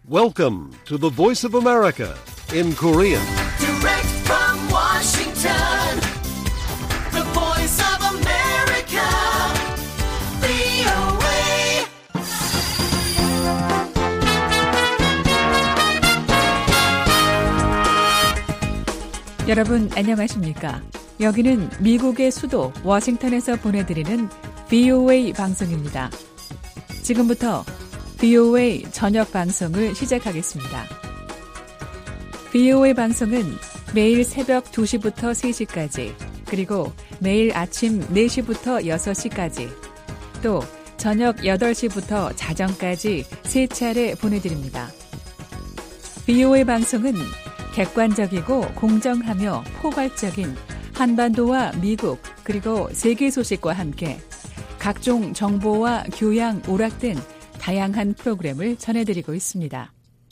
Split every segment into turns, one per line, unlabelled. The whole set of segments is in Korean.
Welcome to the Voice of America in Korean.
Direct from Washington, the Voice of America, VOA.
여러분 안녕하십니까? 여기는 미국의 수도 워싱턴에서 보내드리는 VOA 방송입니다. 지금부터 VOA 저녁 방송을 시작하겠습니다. VOA 방송은 매일 새벽 2시부터 3시까지, 그리고 매일 아침 4시부터 6시까지, 또 저녁 8시부터 자정까지 3차례 보내드립니다. VOA 방송은 객관적이고 공정하며 포괄적인 한반도와 미국 그리고 세계 소식과 함께 각종 정보와 교양, 오락 등 다양한 프로그램을 전해드리고 있습니다.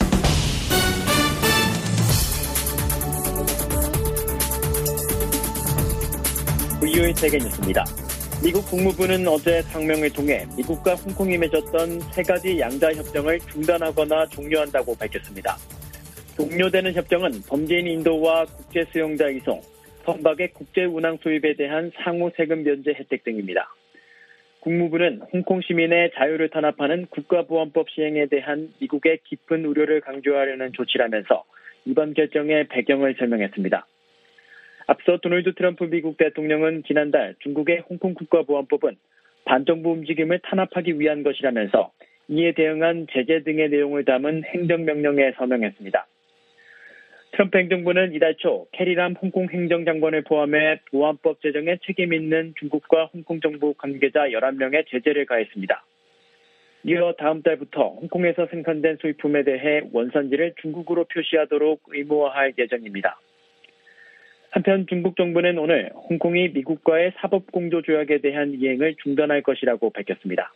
VOA 세계 뉴스입니다. 미국 국무부는 어제 성명을 통해 미국과 홍콩이 맺었던 세 가지 양자 협정을 중단하거나 종료한다고 밝혔습니다. 종료되는 협정은 범죄인 인도와 국제 수용자 이송, 선박의 국제 운항 수입에 대한 상호 세금 면제 혜택 등입니다. 국무부는 홍콩 시민의 자유를 탄압하는 국가보안법 시행에 대한 미국의 깊은 우려를 강조하려는 조치라면서 이번 결정의 배경을 설명했습니다. 앞서 도널드 트럼프 미국 대통령은 지난달 중국의 홍콩 국가보안법은 반정부 움직임을 탄압하기 위한 것이라면서 이에 대응한 제재 등의 내용을 담은 행정명령에 서명했습니다. 트럼프 행정부는 이달 초 캐리람 홍콩 행정장관을 포함해 보안법 제정에 책임 있는 중국과 홍콩 정부 관계자 11명의 제재를 가했습니다. 이어 다음 달부터 홍콩에서 생산된 수입품에 대해 원산지를 중국으로 표시하도록 의무화할 예정입니다. 한편 중국 정부는 오늘 홍콩이 미국과의 사법공조조약에 대한 이행을 중단할 것이라고 밝혔습니다.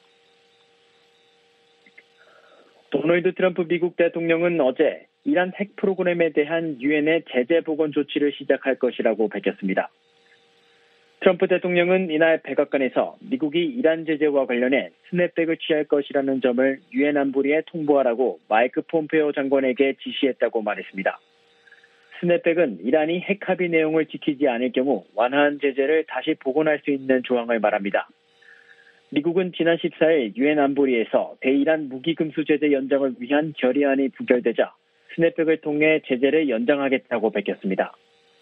도널드 트럼프 미국 대통령은 어제 이란 핵 프로그램에 대한 유엔의 제재 복원 조치를 시작할 것이라고 밝혔습니다. 트럼프 대통령은 이날 백악관에서 미국이 이란 제재와 관련해 스냅백을 취할 것이라는 점을 유엔 안보리에 통보하라고 마이크 폼페오 장관에게 지시했다고 말했습니다. 스냅백은 이란이 핵 합의 내용을 지키지 않을 경우 완화한 제재를 다시 복원할 수 있는 조항을 말합니다. 미국은 지난 14일 유엔 안보리에서 대이란 무기금수 제재 연장을 위한 결의안이 부결되자 스냅백을 통해 제재를 연장하겠다고 밝혔습니다.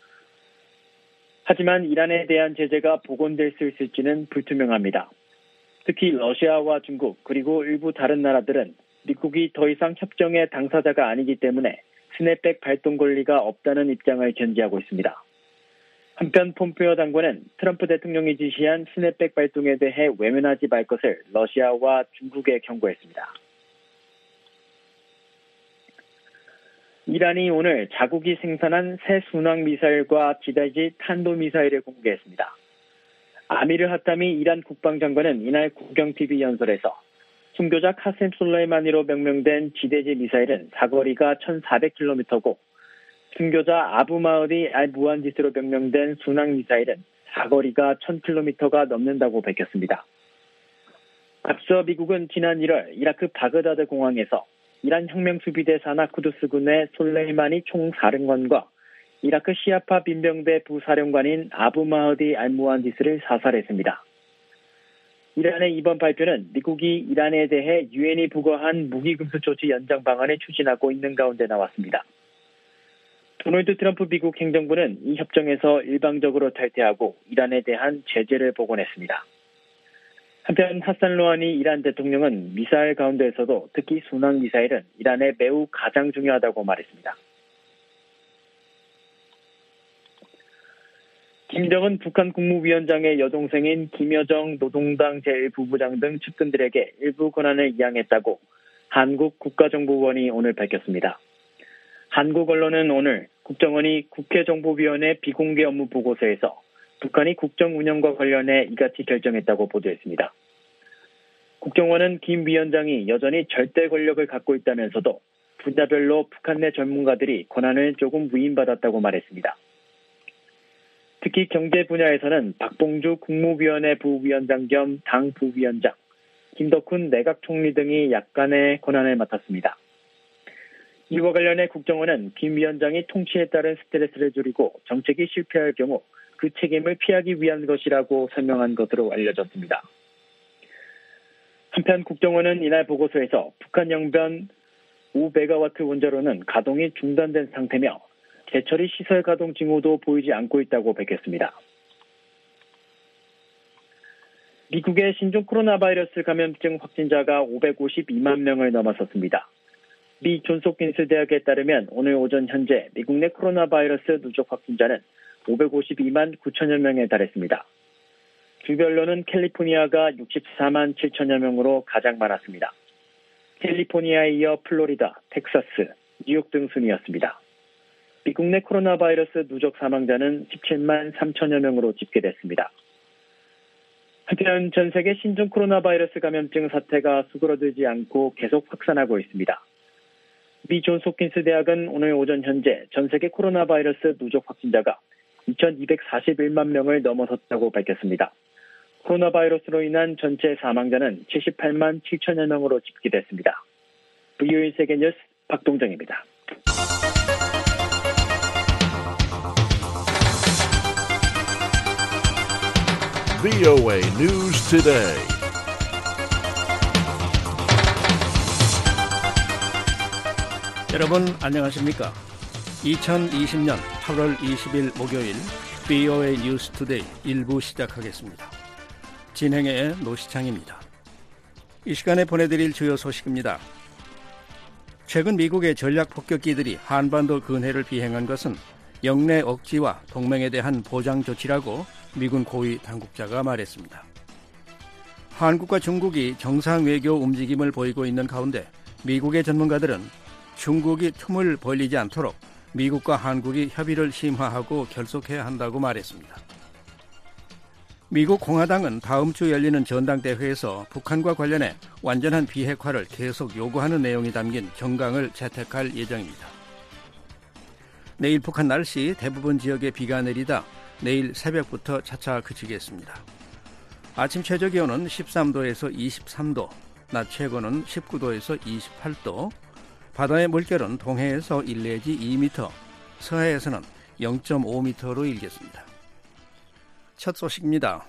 하지만 이란에 대한 제재가 복원될 수 있을지는 불투명합니다. 특히 러시아와 중국 그리고 일부 다른 나라들은 미국이 더 이상 협정의 당사자가 아니기 때문에 스냅백 발동 권리가 없다는 입장을 견지하고 있습니다. 한편 폼페오 장관은 트럼프 대통령이 지시한 스냅백 발동에 대해 외면하지 말 것을 러시아와 중국에 경고했습니다. 이란이 오늘 자국이 생산한 새 순항 미사일과 지대지 탄도미사일을 공개했습니다. 아미르 하타미 이란 국방장관은 이날 국영TV 연설에서 순교자 카셈 솔레이마니로 명명된 지대지 미사일은 사거리가 1,400km고 순교자 아부 마흐디 알 무한지스로 명명된 순항 미사일은 사거리가 1,000km가 넘는다고 밝혔습니다. 앞서 미국은 지난 1월 이라크 바그다드 공항에서 이란 혁명수비대 사나 쿠두스군의 솔레이마니 총사령관과 이라크 시아파 민병대 부사령관인 아부 마흐디 알 무한지스를 사살했습니다. 이란의 이번 발표는 미국이 이란에 대해 유엔이 부과한 무기금수 조치 연장 방안을 추진하고 있는 가운데 나왔습니다. 도널드 트럼프 미국 행정부는 이 협정에서 일방적으로 탈퇴하고 이란에 대한 제재를 복원했습니다. 한편 하산 로하니 이란 대통령은 미사일 가운데에서도 특히 순항 미사일은 이란에 매우 가장 중요하다고 말했습니다. 김정은 북한 국무위원장의 여동생인 김여정 노동당 제1부부장 등 측근들에게 일부 권한을 이양했다고 한국 국가정보원이 오늘 밝혔습니다. 한국 언론은 오늘 국정원이 국회정보위원회 비공개 업무 보고서에서 북한이 국정 운영과 관련해 이같이 결정했다고 보도했습니다. 국정원은 김 위원장이 여전히 절대 권력을 갖고 있다면서도 분야별로 북한 내 전문가들이 권한을 조금 위임받았다고 말했습니다. 특히 경제 분야에서는 박봉주 국무위원회 부위원장 겸 당 부위원장, 김덕훈 내각 총리 등이 약간의 권한을 맡았습니다. 이와 관련해 국정원은 김 위원장이 통치에 따른 스트레스를 줄이고 정책이 실패할 경우 그 책임을 피하기 위한 것이라고 설명한 것으로 알려졌습니다. 한편 국정원은 이날 보고서에서 북한 영변 5메가와트 원자로는 가동이 중단된 상태며 재처리 시설 가동 징후도 보이지 않고 있다고 밝혔습니다. 미국의 신종 코로나 바이러스 감염증 확진자가 552만 명을 넘어섰습니다. 미 존스홉킨스 대학에 따르면 오늘 오전 현재 미국 내 코로나 바이러스 누적 확진자는 552만 9천여 명에 달했습니다. 주별로는 캘리포니아가 64만 7천여 명으로 가장 많았습니다. 캘리포니아에 이어 플로리다, 텍사스, 뉴욕 등 순이었습니다. 미국 내 코로나 바이러스 누적 사망자는 17만 3천여 명으로 집계됐습니다. 한편 전 세계 신종 코로나 바이러스 감염증 사태가 수그러들지 않고 계속 확산하고 있습니다. 미 존스홉킨스 대학은 오늘 오전 현재 전 세계 코로나 바이러스 누적 확진자가 2,241만 명을 넘어섰다고 밝혔습니다. 코로나 바이러스로 인한 전체 사망자는 78만 7천여 명으로 집계됐습니다. VOA 세계뉴스 박동정입니다.
VOA News Today.
여러분 안녕하십니까? 2020년 8월 20일 목요일 VOA 뉴스 투데이 1부 시작하겠습니다. 진행의 노시창입니다. 이 시간에 보내드릴 주요 소식입니다. 최근 미국의 전략 폭격기들이 한반도 근해를 비행한 것은 영내 억지와 동맹에 대한 보장 조치라고 미군 고위 당국자가 말했습니다. 한국과 중국이 정상 외교 움직임을 보이고 있는 가운데 미국의 전문가들은 중국이 틈을 벌리지 않도록 미국과 한국이 협의를 심화하고 결속해야 한다고 말했습니다. 미국 공화당은 다음 주 열리는 전당대회에서 북한과 관련해 완전한 비핵화를 계속 요구하는 내용이 담긴 정강을 채택할 예정입니다. 내일 북한 날씨 대부분 지역에 비가 내리다 내일 새벽부터 차차 그치겠습니다. 아침 최저기온은 13도에서 23도, 낮 최고는 19도에서 28도, 바다의 물결은 동해에서 1 내지 2m, 서해에서는 0.5m로 일겠습니다. 첫 소식입니다.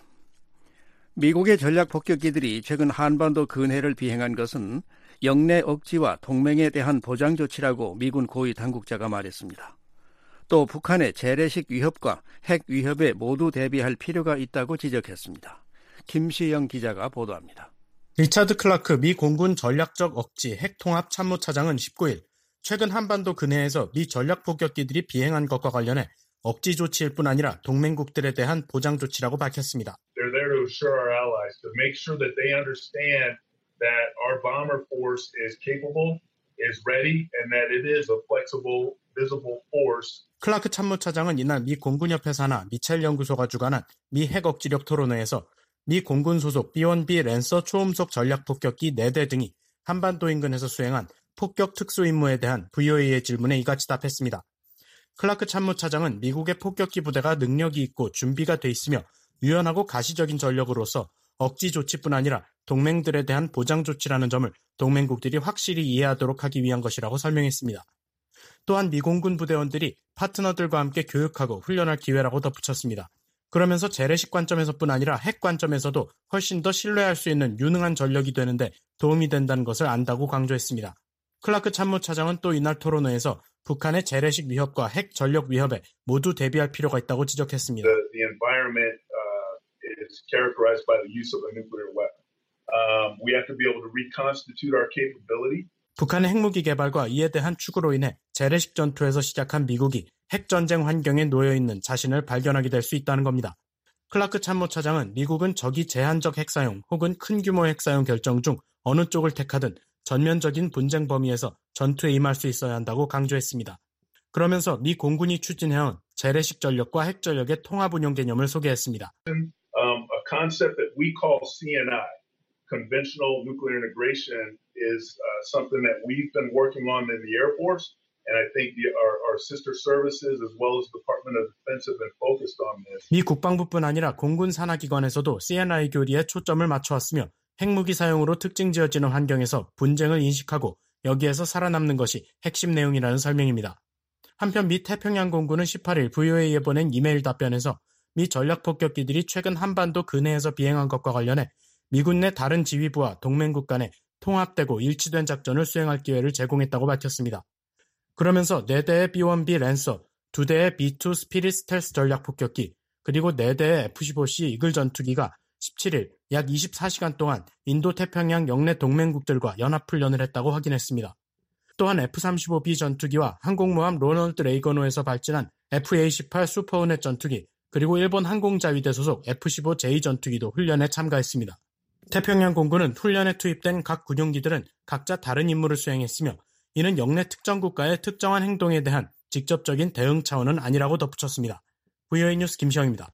미국의 전략 폭격기들이 최근 한반도 근해를 비행한 것은 영내 억지와 동맹에 대한 보장 조치라고 미군 고위 당국자가 말했습니다. 또 북한의 재래식 위협과 핵 위협에 모두 대비할 필요가 있다고 지적했습니다. 김시영 기자가 보도합니다.
리차드 클라크 미 공군 전략적 억지 핵통합 참모차장은 19일 최근 한반도 근해에서 미 전략 폭격기들이 비행한 것과 관련해 억지 조치일 뿐 아니라 동맹국들에 대한 보장 조치라고 밝혔습니다.
They're there to assure our allies, to make sure that they understand that our bomber force is capable, is ready, and that it is a flexible, visible force.
클라크 참모차장은 이날 미 공군협회 산하 미첼 연구소가 주관한 미 핵억지력 토론회에서 미 공군 소속 B-1B 랜서 초음속 전략 폭격기 4대 등이 한반도 인근에서 수행한 폭격 특수 임무에 대한 VOA의 질문에 이같이 답했습니다. 클라크 참모차장은 미국의 폭격기 부대가 능력이 있고 준비가 돼 있으며 유연하고 가시적인 전력으로서 억지 조치뿐 아니라 동맹들에 대한 보장 조치라는 점을 동맹국들이 확실히 이해하도록 하기 위한 것이라고 설명했습니다. 또한 미 공군 부대원들이 파트너들과 함께 교육하고 훈련할 기회라고 덧붙였습니다. 그러면서 재래식 관점에서뿐 아니라 핵 관점에서도 훨씬 더 신뢰할 수 있는 유능한 전력이 되는데 도움이 된다는 것을 안다고 강조했습니다. 클라크 참모차장은 또 이날 토론회에서 북한의 재래식 위협과 핵 전력 위협에 모두 대비할 필요가 있다고 지적했습니다.
The environment is characterized by the use of a nuclear weapon. We have to be able to reconstitute our capability.
북한의 핵무기 개발과 이에 대한 추구로 인해 재래식 전투에서 시작한 미국이 핵전쟁 환경에 놓여있는 자신을 발견하게 될 수 있다는 겁니다. 클라크 참모차장은 미국은 적이 제한적 핵사용 혹은 큰 규모 핵사용 결정 중 어느 쪽을 택하든 전면적인 분쟁 범위에서 전투에 임할 수 있어야 한다고 강조했습니다. 그러면서 미 공군이 추진해온 재래식 전력과 핵 전력의 통합 운용 개념을 소개했습니다.
A concept that we call CNI, conventional nuclear integration, is something that we've been working on in the Air Force, and I think our sister services as well as the Department of Defense have been focused on this.
미 국방부뿐 아니라 공군 산하기관에서도 CNI 교리에 초점을 맞춰왔으며 핵무기 사용으로 특징 지어지는 환경에서 분쟁을 인식하고 여기에서 살아남는 것이 핵심 내용이라는 설명입니다. 한편 미 태평양 공군은 18일 VOA에 보낸 이메일 답변에서 미 전략폭격기들이 최근 한반도 근해에서 비행한 것과 관련해 미군 내 다른 지휘부와 동맹국 간에 통합되고 일치된 작전을 수행할 기회를 제공했다고 밝혔습니다. 그러면서 4대의 B-1B 랜서, 2대의 B-2 스피릿 스텔스 전략폭격기, 그리고 4대의 F-15C 이글 전투기가 17일 약 24시간 동안 인도태평양 영내 동맹국들과 연합훈련을 했다고 확인했습니다. 또한 F-35B 전투기와 항공모함 로널드 레이건호에서 발진한 F-A-18 슈퍼호넷 전투기, 그리고 일본 항공자위대 소속 F-15J 전투기도 훈련에 참가했습니다. 태평양 공군은 훈련에 투입된 각 군용기들은 각자 다른 임무를 수행했으며 이는 영내 특정 국가의 특정한 행동에 대한 직접적인 대응 차원은 아니라고 덧붙였습니다. VOA 뉴스 김시영입니다.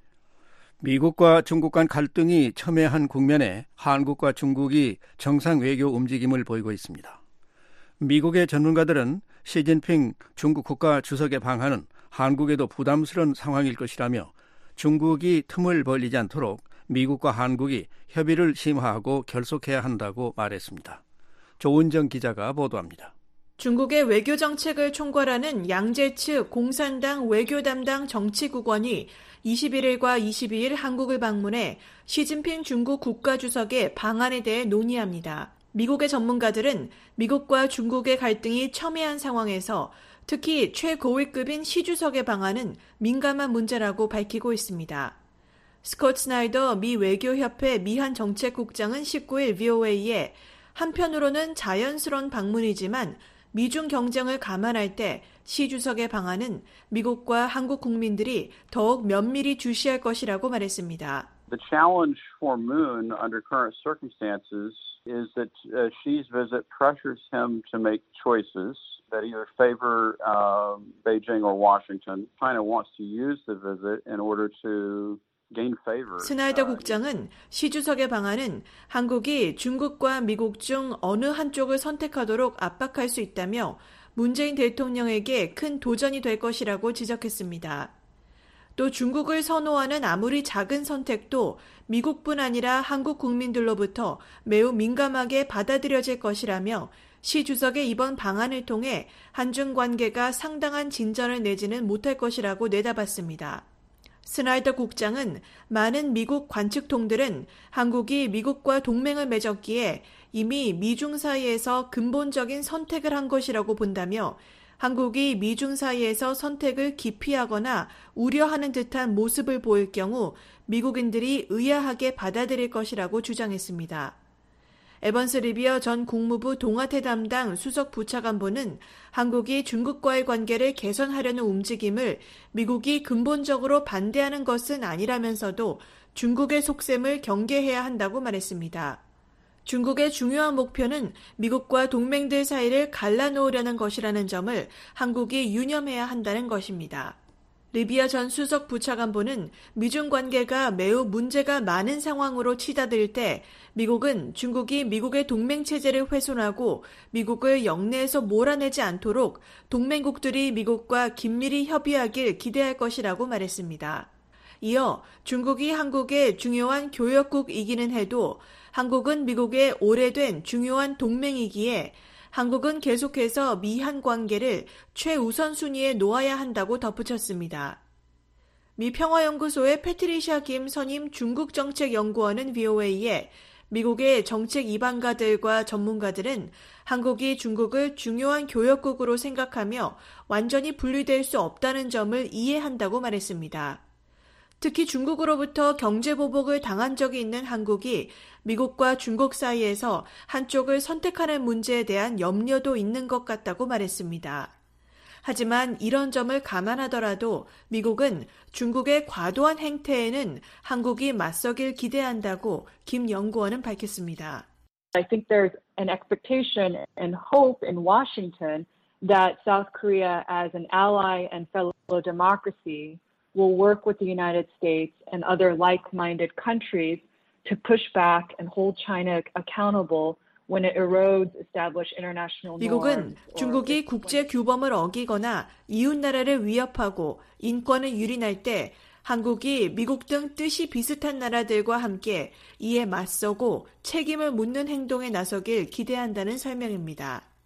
미국과 중국 간 갈등이 첨예한 국면에 한국과 중국이 정상 외교 움직임을 보이고 있습니다. 미국의 전문가들은 시진핑 중국 국가 주석의 방한은 한국에도 부담스러운 상황일 것이라며 중국이 틈을 벌리지 않도록 미국과 한국이 협의를 심화하고 결속해야 한다고 말했습니다. 조은정 기자가 보도합니다.
중국의 외교 정책을 총괄하는 양제 측 공산당 외교 담당 정치국원이 21일과 22일 한국을 방문해 시진핑 중국 국가주석의 방안에 대해 논의합니다. 미국의 전문가들은 미국과 중국의 갈등이 첨예한 상황에서 특히 최고위급인 시 주석의 방안은 민감한 문제라고 밝히고 있습니다. 스콧 스나이더 미 외교협회 미한 정책국장은 19일 VOA에 한편으로는 자연스러운 방문이지만 미중 경쟁을 감안할 때 시 주석의 방안은 미국과 한국 국민들이 더욱 면밀히 주시할 것이라고 말했습니다.
The challenge for Moon under current circumstances is that Xi's visit pressures him to make choices that either favor Beijing or Washington. China wants to use the visit in order to gain favor.
스나이더 국장은 시 주석의 방안은 한국이 중국과 미국 중 어느 한쪽을 선택하도록 압박할 수 있다며 문재인 대통령에게 큰 도전이 될 것이라고 지적했습니다. 또 중국을 선호하는 아무리 작은 선택도 미국뿐 아니라 한국 국민들로부터 매우 민감하게 받아들여질 것이라며 시 주석의 이번 방안을 통해 한중 관계가 상당한 진전을 내지는 못할 것이라고 내다봤습니다. 스나이더 국장은 많은 미국 관측통들은 한국이 미국과 동맹을 맺었기에 이미 미중 사이에서 근본적인 선택을 한 것이라고 본다며 한국이 미중 사이에서 선택을 기피하거나 우려하는 듯한 모습을 보일 경우 미국인들이 의아하게 받아들일 것이라고 주장했습니다. 에번스 리비어 전 국무부 동아태 담당 수석 부차관보는 한국이 중국과의 관계를 개선하려는 움직임을 미국이 근본적으로 반대하는 것은 아니라면서도 중국의 속셈을 경계해야 한다고 말했습니다. 중국의 중요한 목표는 미국과 동맹들 사이를 갈라놓으려는 것이라는 점을 한국이 유념해야 한다는 것입니다. 리비아 전 수석 부차관보는 미중 관계가 매우 문제가 많은 상황으로 치닫을 때 미국은 중국이 미국의 동맹체제를 훼손하고 미국을 영내에서 몰아내지 않도록 동맹국들이 미국과 긴밀히 협의하길 기대할 것이라고 말했습니다. 이어 중국이 한국의 중요한 교역국이기는 해도 한국은 미국의 오래된 중요한 동맹이기에 한국은 계속해서 미한 관계를 최우선 순위에 놓아야 한다고 덧붙였습니다. 미 평화연구소의 패트리샤 김 선임 중국정책연구원은 VOA에 미국의 정책 이방가들과 전문가들은 한국이 중국을 중요한 교역국으로 생각하며 완전히 분리될 수 없다는 점을 이해한다고 말했습니다. 특히 중국으로부터 경제보복을 당한 적이 있는 한국이 미국과 중국 사이에서 한쪽을 선택하는 문제에 대한 염려도 있는 것 같다고 말했습니다. 하지만 이런 점을 감안하더라도 미국은 중국의 과도한 행태에는 한국이 맞서길 기대한다고 김 연구원은 밝혔습니다.
I think there's an expectation and hope in Washington that South Korea as an ally and fellow democracy will work with the United States and other like-minded countries to push back and hold China accountable when it erodes established international norms.
미국은 중국이 국제 규범을 어기거나 이웃 나라를 위협하고 인권을 유린할 때 한국이 미국 등 뜻이 비슷한 나라들과 함께 이에 맞서고 책임을 묻는 행동에 나서길 기대한다는 설명입니다.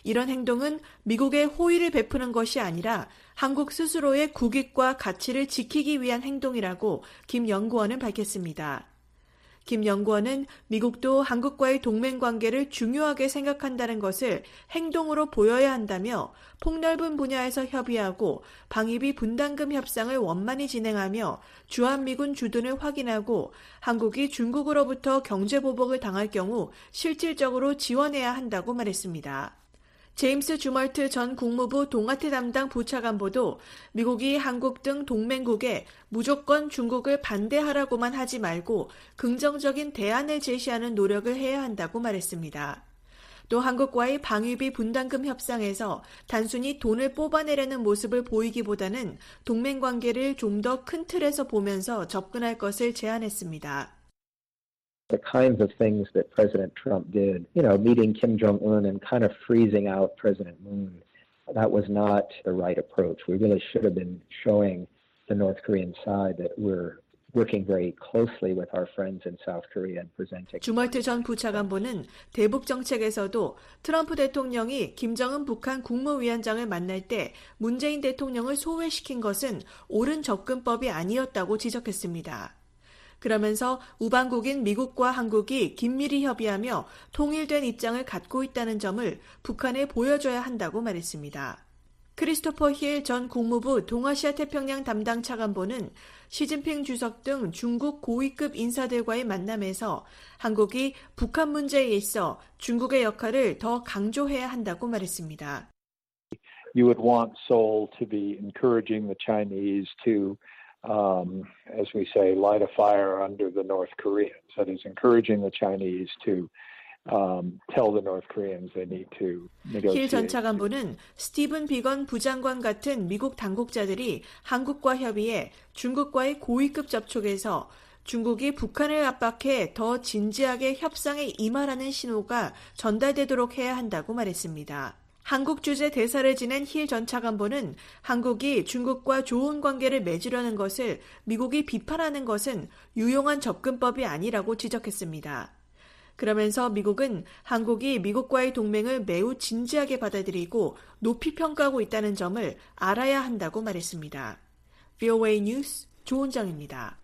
이런 행동은 미국에 호의를 베푸는 것이 아니라 한국 스스로의 국익과 가치를 지키기 위한 행동이라고 김 연구원은 밝혔습니다. 김 연구원은 미국도 한국과의 동맹 관계를 중요하게 생각한다는 것을 행동으로 보여야 한다며 폭넓은 분야에서 협의하고 방위비 분담금 협상을 원만히 진행하며 주한미군 주둔을 확인하고 한국이 중국으로부터 경제보복을 당할 경우 실질적으로 지원해야 한다고 말했습니다. 제임스 주멀트 전 국무부 동아태 담당 부차관보도 미국이 한국 등 동맹국에 무조건 중국을 반대하라고만 하지 말고 긍정적인 대안을 제시하는 노력을 해야 한다고 말했습니다. 또 한국과의 방위비 분담금 협상에서 단순히 돈을 뽑아내려는 모습을 보이기보다는 동맹 관계를 좀 더 큰 틀에서 보면서 접근할 것을 제안했습니다.
The kinds of things that President Trump did, meeting Kim Jong-un and kind of freezing out President Moon, that was not the right approach. We really should have been showing the North Korean side that we're working very closely with our friends in South Korea and presenting.
주멀트 전 부차관보는 대북 정책에서도 트럼프 대통령이 김정은 북한 국무위원장을 만날 때 문재인 대통령을 소외시킨 것은 옳은 접근법이 아니었다고 지적했습니다. 그러면서 우방국인 미국과 한국이 긴밀히 협의하며 통일된 입장을 갖고 있다는 점을 북한에 보여줘야 한다고 말했습니다. 크리스토퍼 힐 전 국무부 동아시아 태평양 담당 차관보는 시진핑 주석 등 중국 고위급 인사들과의 만남에서 한국이 북한 문제에 있어 중국의 역할을 더 강조해야 한다고 말했습니다.
You would want Seoul to be encouraging the Chinese to as we say, light a fire under the North Koreans. That is encouraging the Chinese to tell the North Koreans they need to negotiate.
힐 전 차관보는 스티븐 비건 부장관 같은 미국 당국자들이 한국과 협의해 중국과의 고위급 접촉에서 중국이 북한을 압박해 더 진지하게 협상에 임하라는 신호가 전달되도록 해야 한다고 말했습니다. 한국 주재 대사를 지낸 힐 전 차관보는 한국이 중국과 좋은 관계를 맺으려는 것을 미국이 비판하는 것은 유용한 접근법이 아니라고 지적했습니다. 그러면서 미국은 한국이 미국과의 동맹을 매우 진지하게 받아들이고 높이 평가하고 있다는 점을 알아야 한다고 말했습니다. VOA 뉴스 조은정입니다.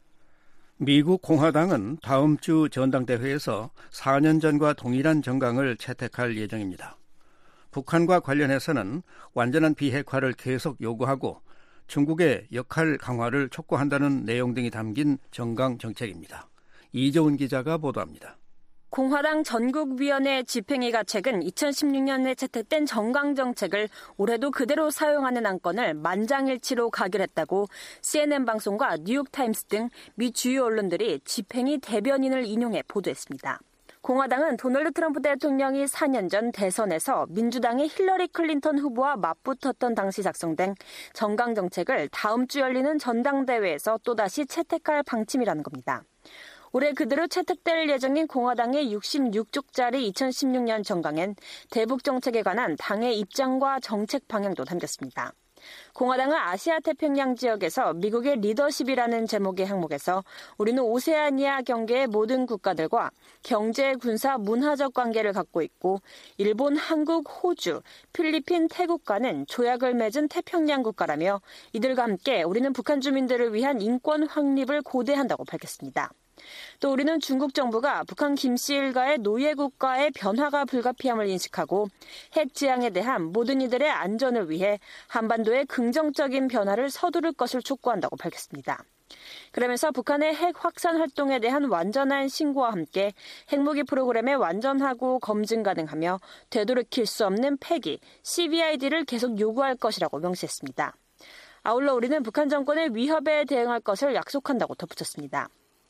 미국 공화당은 다음 주 전당대회에서 4년 전과 동일한 정강을 채택할 예정입니다. 북한과 관련해서는 완전한 비핵화를 계속 요구하고 중국의 역할 강화를 촉구한다는 내용 등이 담긴 정강 정책입니다. 이재훈 기자가 보도합니다.
공화당 전국위원회 집행위가 최근 2016년에 채택된 정강 정책을 올해도 그대로 사용하는 안건을 만장일치로 가결했다고 CNN 방송과 뉴욕타임스 등 미 주요 언론들이 집행위 대변인을 인용해 보도했습니다. 공화당은 도널드 트럼프 대통령이 4년 전 대선에서 민주당의 힐러리 클린턴 후보와 맞붙었던 당시 작성된 정강 정책을 다음 주 열리는 전당대회에서 또다시 채택할 방침이라는 겁니다. 올해 그대로 채택될 예정인 공화당의 66쪽짜리 2016년 정강엔 대북 정책에 관한 당의 입장과 정책 방향도 담겼습니다. 공화당은 아시아 태평양 지역에서 미국의 리더십이라는 제목의 항목에서 우리는 오세아니아 경계의 모든 국가들과 경제, 군사, 문화적 관계를 갖고 있고 일본, 한국, 호주, 필리핀, 태국과는 조약을 맺은 태평양 국가라며 이들과 함께 우리는 북한 주민들을 위한 인권 확립을 고대한다고 밝혔습니다. 또 우리는 중국 정부가 북한 김씨 일가의 노예 국가의 변화가 불가피함을 인식하고 핵 지향에 대한 모든 이들의 안전을 위해 한반도의 긍정적인 변화를 서두를 것을 촉구한다고 밝혔습니다. 그러면서 북한의 핵 확산 활동에 대한 완전한 신고와 함께 핵무기 프로그램에 완전하고 검증 가능하며 되돌이킬 수 없는 폐기, CVID를 계속 요구할 것이라고 명시했습니다. 아울러 우리는 북한 정권의 위협에 대응할 것을 약속한다고 덧붙였습니다.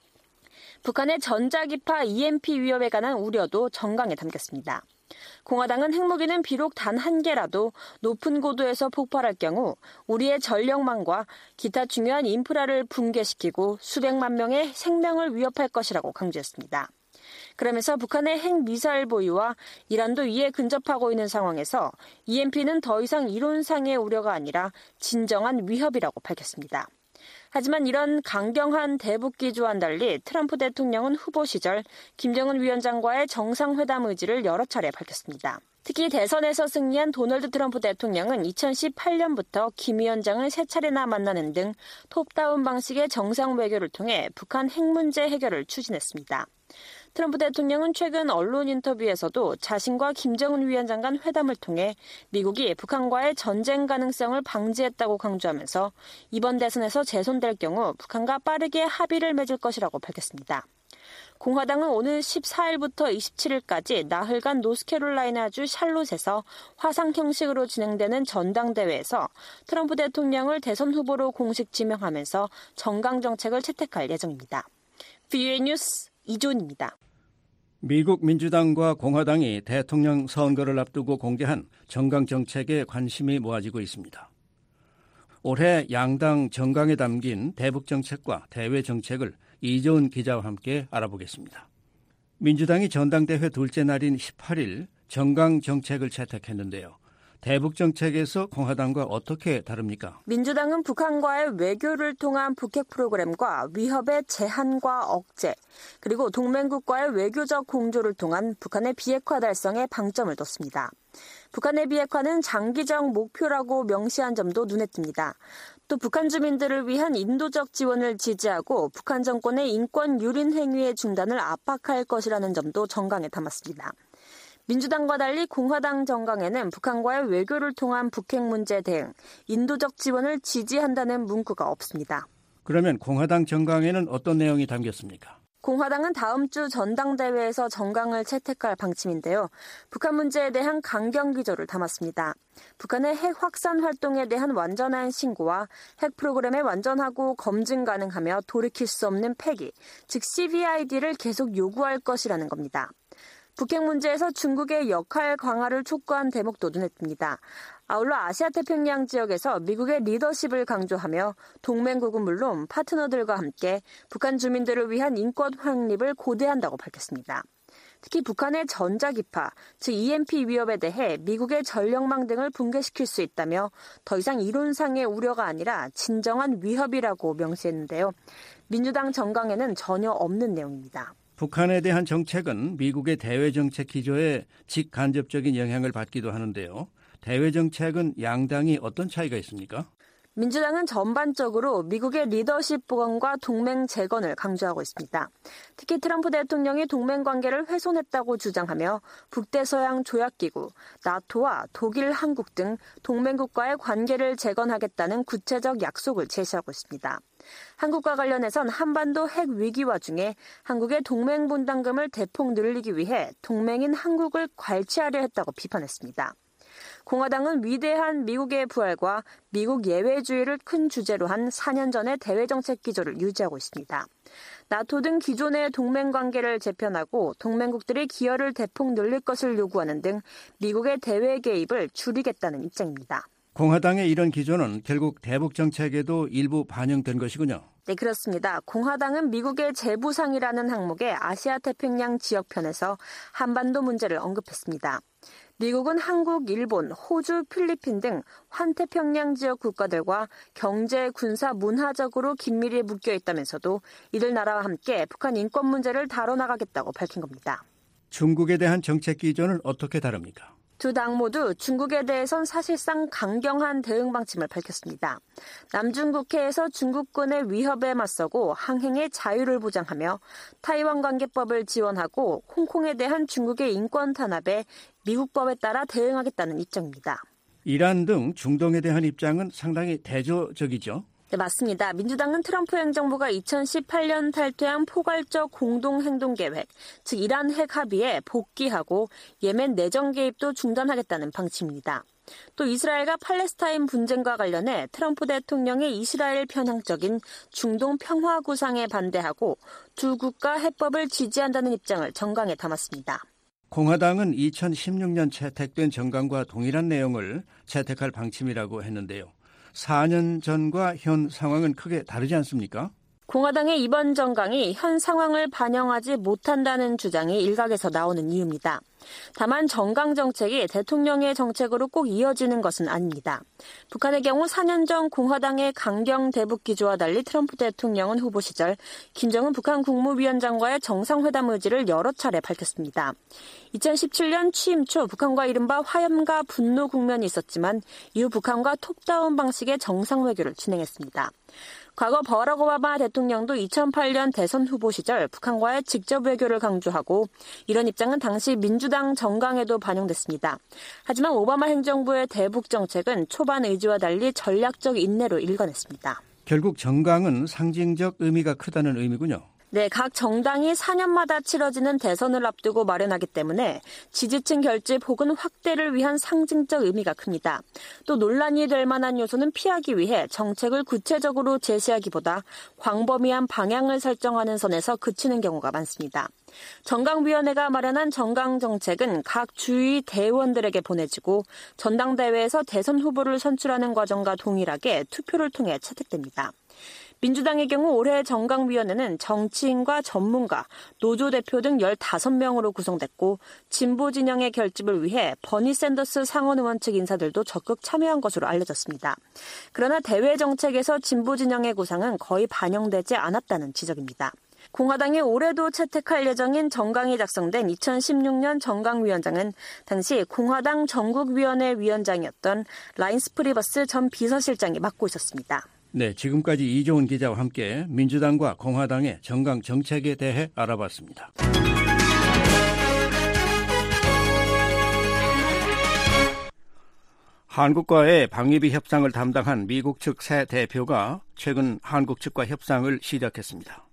북한의 전자기파 EMP 위협에 관한 우려도 정강에 담겼습니다. 공화당은 핵무기는 비록 단 한 개라도 높은 고도에서 폭발할 경우 우리의 전력망과 기타 중요한 인프라를 붕괴시키고 수백만 명의 생명을 위협할 것이라고 강조했습니다. 그러면서 북한의 핵미사일 보유와 이란도 이에 근접하고 있는 상황에서 EMP는 더 이상 이론상의 우려가 아니라 진정한 위협이라고 밝혔습니다. 하지만 이런 강경한 대북 기조와는 달리 트럼프 대통령은 후보 시절 김정은 위원장과의 정상회담 의지를 여러 차례 밝혔습니다. 특히 대선에서 승리한 도널드 트럼프 대통령은 2018년부터 김 위원장을 3차례나 만나는 등 톱다운 방식의 정상 외교를 통해 북한 핵 문제 해결을 추진했습니다. 트럼프 대통령은 최근 언론 인터뷰에서도 자신과 김정은 위원장 간 회담을 통해 미국이 북한과의 전쟁 가능성을 방지했다고 강조하면서 이번 대선에서 재선될 경우 북한과 빠르게 합의를 맺을 것이라고 밝혔습니다. 공화당은 오늘 14일부터 27일까지 나흘간 노스캐롤라이나주 샬롯에서 화상 형식으로 진행되는 전당대회에서 트럼프 대통령을 대선 후보로 공식 지명하면서 정강 정책을 채택할 예정입니다. VOA 뉴스 이존입니다.
미국 민주당과 공화당이 대통령 선거를 앞두고 공개한 정강 정책에 관심이 모아지고 있습니다. 올해 양당 정강에 담긴 대북 정책과 대외 정책을 이재훈 기자와 함께 알아보겠습니다. 민주당이 전당대회 둘째 날인 18일 정강 정책을 채택했는데요. 대북 정책에서 공화당과 어떻게 다릅니까?
민주당은 북한과의 외교를 통한 북핵 프로그램과 위협의 제한과 억제, 그리고 동맹국과의 외교적 공조를 통한 북한의 비핵화 달성에 방점을 뒀습니다. 북한의 비핵화는 장기적 목표라고 명시한 점도 눈에 띕니다. 또 북한 주민들을 위한 인도적 지원을 지지하고 북한 정권의 인권 유린 행위의 중단을 압박할 것이라는 점도 정강에 담았습니다. 민주당과 달리 공화당 정강에는 북한과의 외교를 통한 북핵 문제 대응, 인도적 지원을 지지한다는 문구가 없습니다.
그러면 공화당 정강에는 어떤 내용이 담겼습니까?
공화당은 다음 주 전당대회에서 정강을 채택할 방침인데요. 북한 문제에 대한 강경 기조를 담았습니다. 북한의 핵 확산 활동에 대한 완전한 신고와 핵 프로그램에 완전하고 검증 가능하며 돌이킬 수 없는 폐기, 즉 CVID를 계속 요구할 것이라는 겁니다. 북핵 문제에서 중국의 역할 강화를 촉구한 대목도 눈에 띕니다. 아울러 아시아태평양 지역에서 미국의 리더십을 강조하며 동맹국은 물론 파트너들과 함께 북한 주민들을 위한 인권 확립을 고대한다고 밝혔습니다. 특히 북한의 전자기파, 즉 EMP 위협에 대해 미국의 전력망 등을 붕괴시킬 수 있다며 더 이상 이론상의 우려가 아니라 진정한 위협이라고 명시했는데요. 민주당 정강에는 전혀 없는 내용입니다.
북한에 대한 정책은 미국의 대외 정책 기조에 직간접적인 영향을 받기도 하는데요. 대외 정책은 양당이 어떤 차이가 있습니까?
민주당은 전반적으로 미국의 리더십 복원과 동맹 재건을 강조하고 있습니다. 특히 트럼프 대통령이 동맹 관계를 훼손했다고 주장하며 북대서양 조약기구, 나토와 독일, 한국 등 동맹국과의 관계를 재건하겠다는 구체적 약속을 제시하고 있습니다. 한국과 관련해선 한반도 핵 위기 와중에 한국의 동맹 분담금을 대폭 늘리기 위해 동맹인 한국을 괄치하려 했다고 비판했습니다. 공화당은 위대한 미국의 부활과 미국 예외주의를 큰 주제로 한 4년 전의 대외정책 기조를 유지하고 있습니다. 나토 등 기존의 동맹 관계를 재편하고 동맹국들의 기여를 대폭 늘릴 것을 요구하는 등 미국의 대외 개입을 줄이겠다는 입장입니다.
공화당의 이런 기조는 결국 대북 정책에도 일부 반영된 것이군요.
네, 그렇습니다. 공화당은 미국의 재부상이라는 항목의 아시아태평양 지역편에서 한반도 문제를 언급했습니다. 미국은 한국, 일본, 호주, 필리핀 등 환태평양 지역 국가들과 경제, 군사, 문화적으로 긴밀히 묶여 있다면서도 이들 나라와 함께 북한 인권 문제를 다뤄나가겠다고 밝힌 겁니다.
중국에 대한 정책 기조는 어떻게 다릅니까?
두 당 모두 중국에 대해선 사실상 강경한 대응 방침을 밝혔습니다. 남중국해에서 중국군의 위협에 맞서고 항행의 자유를 보장하며 타이완 관계법을 지원하고 홍콩에 대한 중국의 인권 탄압에 미국법에 따라 대응하겠다는 입장입니다.
이란 등 중동에 대한 입장은 상당히 대조적이죠.
네, 맞습니다. 민주당은 트럼프 행정부가 2018년 탈퇴한 포괄적 공동행동계획, 즉 이란 핵 합의에 복귀하고 예멘 내정 개입도 중단하겠다는 방침입니다. 또 이스라엘과 팔레스타인 분쟁과 관련해 트럼프 대통령의 이스라엘 편향적인 중동 평화 구상에 반대하고 두 국가 해법을 지지한다는 입장을 정강에 담았습니다.
공화당은 2016년 채택된 정강과 동일한 내용을 채택할 방침이라고 했는데요. 4년 전과 현 상황은 크게 다르지 않습니까?
공화당의 이번 정강이 현 상황을 반영하지 못한다는 주장이 일각에서 나오는 이유입니다. 다만 정강 정책이 대통령의 정책으로 꼭 이어지는 것은 아닙니다. 북한의 경우 4년 전 공화당의 강경 대북 기조와 달리 트럼프 대통령은 후보 시절 김정은 북한 국무위원장과의 정상회담 의지를 여러 차례 밝혔습니다. 2017년 취임 초 북한과 이른바 화염과 분노 국면이 있었지만 이후 북한과 톱다운 방식의 정상 외교를 진행했습니다. 과거 버락 오바마 대통령도 2008년 대선 후보 시절 북한과의 직접 외교를 강조하고 이런 입장은 당시 민주당 정강에도 반영됐습니다. 하지만 오바마 행정부의 대북 정책은 초반 의지와 달리 전략적 인내로 일관했습니다.
결국 정강은 상징적 의미가 크다는 의미군요.
네, 각 정당이 4년마다 치러지는 대선을 앞두고 마련하기 때문에 지지층 결집 혹은 확대를 위한 상징적 의미가 큽니다. 또 논란이 될 만한 요소는 피하기 위해 정책을 구체적으로 제시하기보다 광범위한 방향을 설정하는 선에서 그치는 경우가 많습니다. 정강위원회가 마련한 정강정책은 각 주의 대의원들에게 보내지고 전당대회에서 대선 후보를 선출하는 과정과 동일하게 투표를 통해 채택됩니다. 민주당의 경우 올해 정강위원회는 정치인과 전문가, 노조 대표 등 15명으로 구성됐고 진보 진영의 결집을 위해 버니 샌더스 상원 의원 측 인사들도 적극 참여한 것으로 알려졌습니다. 그러나 대외 정책에서 진보 진영의 구상은 거의 반영되지 않았다는 지적입니다. 공화당이 올해도 채택할 예정인 정강이 작성된 2016년 정강위원장은 당시 공화당 전국위원회 위원장이었던 라인스 프리버스 전 비서실장이 맡고 있었습니다.
네, 지금까지 이종훈 기자와 함께 민주당과 공화당의 정강 정책에 대해 알아봤습니다. 한국과의 방위비 협상을 담당한 미국 측 새 대표가 최근 한국 측과 협상을 시작했습니다.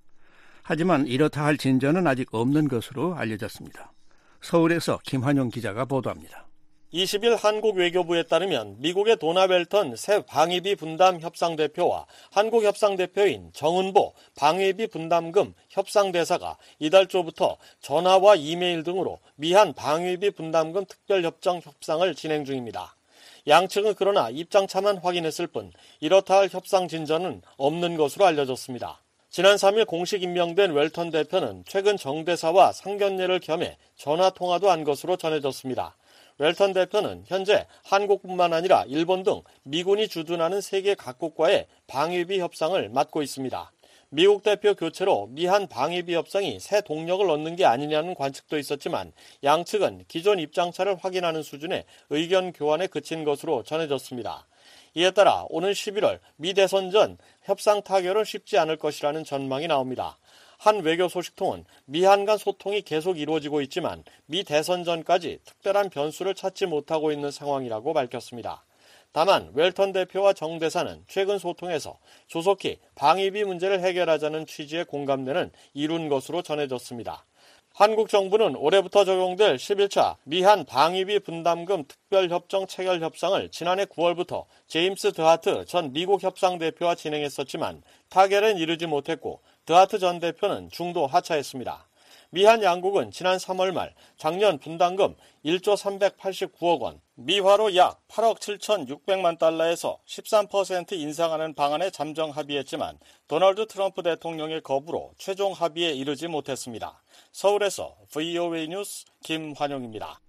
하지만 이렇다 할 진전은 아직 없는 것으로 알려졌습니다. 서울에서 김환용 기자가 보도합니다.
20일 한국 외교부에 따르면 미국의 도나 웰턴 새 방위비 분담 협상대표와 한국 협상대표인 정은보 방위비 분담금 협상대사가 이달 초부터 전화와 이메일 등으로 미한 방위비 분담금 특별협정 협상을 진행 중입니다. 양측은 그러나 입장차만 확인했을 뿐 이렇다 할 협상 진전은 없는 것으로 알려졌습니다. 지난 3일 공식 임명된 웰턴 대표는 최근 정대사와 상견례를 겸해 전화통화도 한 것으로 전해졌습니다. 웰턴 대표는 현재 한국뿐만 아니라 일본 등 미군이 주둔하는 세계 각국과의 방위비 협상을 맡고 있습니다. 미국 대표 교체로 미한 방위비 협상이 새 동력을 얻는 게 아니냐는 관측도 있었지만 양측은 기존 입장차를 확인하는 수준의 의견 교환에 그친 것으로 전해졌습니다. 이에 따라 오는 11월 미 대선 전 협상 타결은 쉽지 않을 것이라는 전망이 나옵니다. 한 외교 소식통은 미한 간 소통이 계속 이루어지고 있지만 미 대선 전까지 특별한 변수를 찾지 못하고 있는 상황이라고 밝혔습니다. 다만 웰턴 대표와 정 대사는 최근 소통에서 조속히 방위비 문제를 해결하자는 취지의 공감대는 이룬 것으로 전해졌습니다. 한국 정부는 올해부터 적용될 11차 미한 방위비 분담금 특별협정 체결 협상을 지난해 9월부터 제임스 드하트 전 미국 협상대표와 진행했었지만 타결엔 이르지 못했고 드하트 전 대표는 중도 하차했습니다. 미한 양국은 지난 3월 말 작년 분담금 1조 389억 원, 미화로 약 8억 7,600만 달러에서 13% 인상하는 방안에 잠정 합의했지만 도널드 트럼프 대통령의 거부로 최종 합의에 이르지 못했습니다. 서울에서 VOA 뉴스 김환용입니다.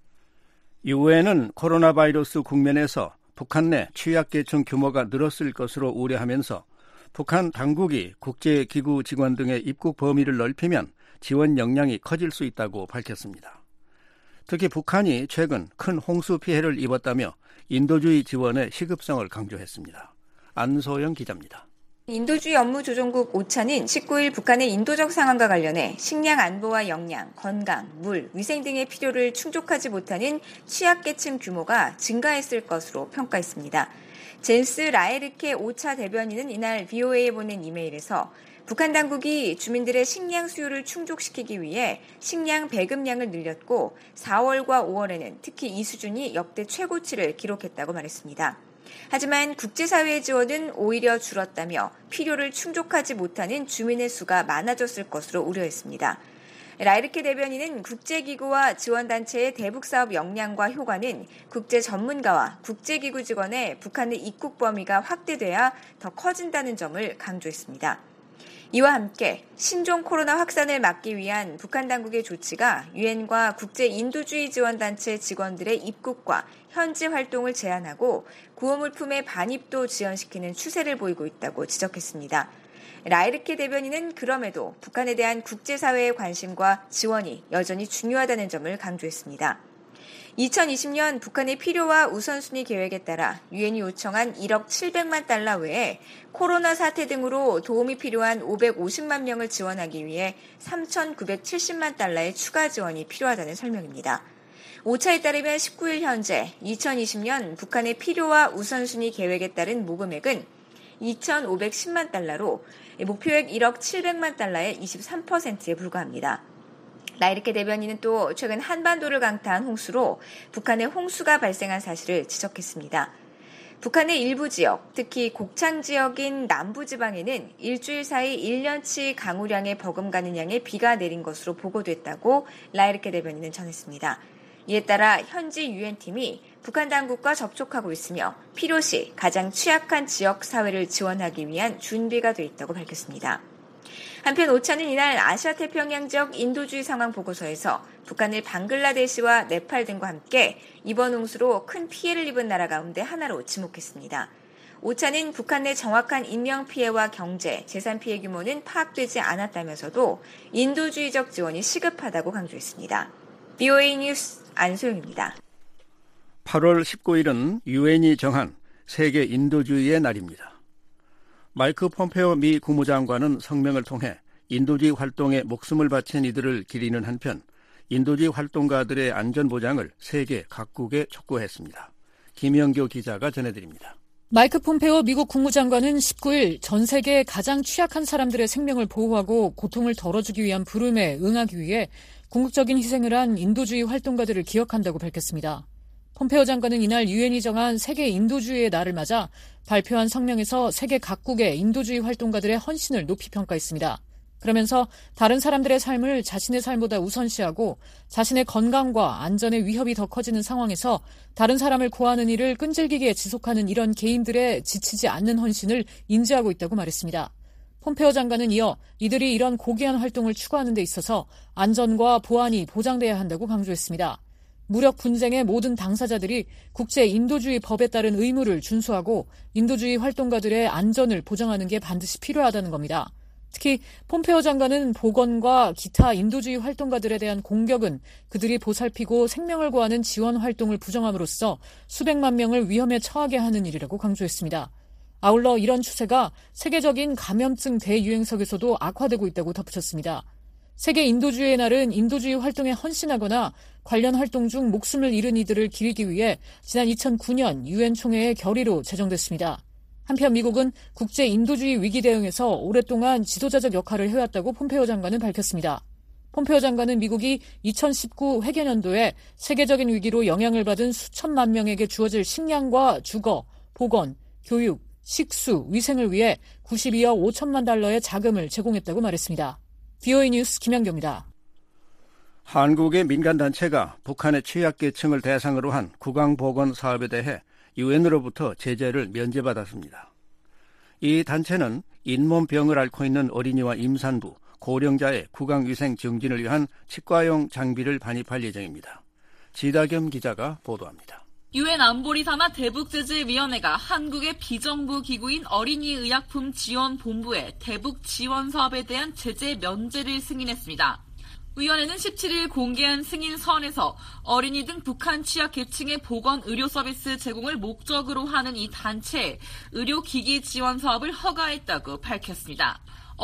유엔은 코로나 바이러스 국면에서 북한 내 취약계층 규모가 늘었을 것으로 우려하면서 북한 당국이 국제기구 직원 등의 입국 범위를 넓히면 지원 역량이 커질 수 있다고 밝혔습니다. 특히 북한이 최근 큰 홍수 피해를 입었다며 인도주의 지원의 시급성을 강조했습니다. 안소영 기자입니다.
인도주의 업무조정국 오차는 19일 북한의 인도적 상황과 관련해 식량 안보와 역량, 건강, 물, 위생 등의 필요를 충족하지 못하는 취약계층 규모가 증가했을 것으로 평가했습니다. 제임스 라에르케 오차 대변인은 이날 VOA에 보낸 이메일에서 북한 당국이 주민들의 식량 수요를 충족시키기 위해 식량 배급량을 늘렸고 4월과 5월에는 특히 이 수준이 역대 최고치를 기록했다고 말했습니다. 하지만 국제사회의 지원은 오히려 줄었다며 필요를 충족하지 못하는 주민의 수가 많아졌을 것으로 우려했습니다. 라이르케 대변인은 국제기구와 지원단체의 대북사업 역량과 효과는 국제 전문가와 국제기구 직원의 북한의 입국 범위가 확대돼야 더 커진다는 점을 강조했습니다. 이와 함께 신종 코로나 확산을 막기 위한 북한 당국의 조치가 유엔과 국제 인도주의 지원단체 직원들의 입국과 현지 활동을 제한하고 구호물품의 반입도 지연시키는 추세를 보이고 있다고 지적했습니다. 라이르케 대변인은 그럼에도 북한에 대한 국제사회의 관심과 지원이 여전히 중요하다는 점을 강조했습니다. 2020년 북한의 필요와 우선순위 계획에 따라 유엔이 요청한 1억 700만 달러 외에 코로나 사태 등으로 도움이 필요한 550만 명을 지원하기 위해 3,970만 달러의 추가 지원이 필요하다는 설명입니다. 오차에 따르면 19일 현재 2020년 북한의 필요와 우선순위 계획에 따른 모금액은 2,510만 달러로 목표액 1억 700만 달러의 23%에 불과합니다. 라이르케 대변인은 또 최근 한반도를 강타한 홍수로 북한에 홍수가 발생한 사실을 지적했습니다. 북한의 일부 지역, 특히 곡창 지역인 남부지방에는 일주일 사이 1년치 강우량에 버금가는 양의 비가 내린 것으로 보고됐다고 라이르케 대변인은 전했습니다. 이에 따라 현지 유엔팀이 북한 당국과 접촉하고 있으며 필요시 가장 취약한 지역 사회를 지원하기 위한 준비가 돼 있다고 밝혔습니다. 한편 오차는 이날 아시아태평양 지역 인도주의 상황 보고서에서 북한을 방글라데시와 네팔 등과 함께 이번 홍수로 큰 피해를 입은 나라 가운데 하나로 지목했습니다. 오차는 북한 내 정확한 인명피해와 경제, 재산 피해 규모는 파악되지 않았다면서도 인도주의적 지원이 시급하다고 강조했습니다. BOA 뉴스 안소영입니다.
8월 19일은 유엔이 정한 세계 인도주의의 날입니다. 마이크 폼페오 미 국무장관은 성명을 통해 인도주의 활동에 목숨을 바친 이들을 기리는 한편 인도주의 활동가들의 안전보장을 세계 각국에 촉구했습니다. 김영교 기자가 전해드립니다.
마이크 폼페오 미국 국무장관은 19일 전 세계의 가장 취약한 사람들의 생명을 보호하고 고통을 덜어주기 위한 부름에 응하기 위해 궁극적인 희생을 한 인도주의 활동가들을 기억한다고 밝혔습니다. 폼페오 장관은 이날 유엔이 정한 세계 인도주의의 날을 맞아 발표한 성명에서 세계 각국의 인도주의 활동가들의 헌신을 높이 평가했습니다. 그러면서 다른 사람들의 삶을 자신의 삶보다 우선시하고 자신의 건강과 안전의 위협이 더 커지는 상황에서 다른 사람을 구하는 일을 끈질기게 지속하는 이런 개인들의 지치지 않는 헌신을 인지하고 있다고 말했습니다. 폼페오 장관은 이어 이들이 이런 고귀한 활동을 추구하는 데 있어서 안전과 보안이 보장돼야 한다고 강조했습니다. 무력 분쟁의 모든 당사자들이 국제 인도주의 법에 따른 의무를 준수하고 인도주의 활동가들의 안전을 보장하는 게 반드시 필요하다는 겁니다. 특히 폼페오 장관은 보건과 기타 인도주의 활동가들에 대한 공격은 그들이 보살피고 생명을 구하는 지원 활동을 부정함으로써 수백만 명을 위험에 처하게 하는 일이라고 강조했습니다. 아울러 이런 추세가 세계적인 감염증 대유행석에서도 악화되고 있다고 덧붙였습니다. 세계 인도주의의 날은 인도주의 활동에 헌신하거나 관련 활동 중 목숨을 잃은 이들을 기리기 위해 지난 2009년 유엔 총회의 결의로 제정됐습니다. 한편 미국은 국제 인도주의 위기 대응에서 오랫동안 지도자적 역할을 해왔다고 폼페오 장관은 밝혔습니다. 폼페오 장관은 미국이 2019 회계년도에 세계적인 위기로 영향을 받은 수천만 명에게 주어질 식량과 주거, 보건, 교육, 식수, 위생을 위해 92억 5천만 달러의 자금을 제공했다고 말했습니다. BOA 뉴스 김양교입니다.
한국의 민간단체가 북한의 취약계층을 대상으로 한 구강보건 사업에 대해 유엔으로부터 제재를 면제받았습니다. 이 단체는 잇몸병을 앓고 있는 어린이와 임산부, 고령자의 구강위생 증진을 위한 치과용 장비를 반입할 예정입니다. 지다겸 기자가 보도합니다.
유엔 안보리 산하 대북제재위원회가 한국의 비정부 기구인 어린이의약품 지원본부의 대북 지원 사업에 대한 제재 면제를 승인했습니다. 위원회는 17일 공개한 승인서원에서 어린이 등 북한 취약계층의 보건 의료 서비스 제공을 목적으로 하는 이 단체의 의료기기 지원 사업을 허가했다고 밝혔습니다.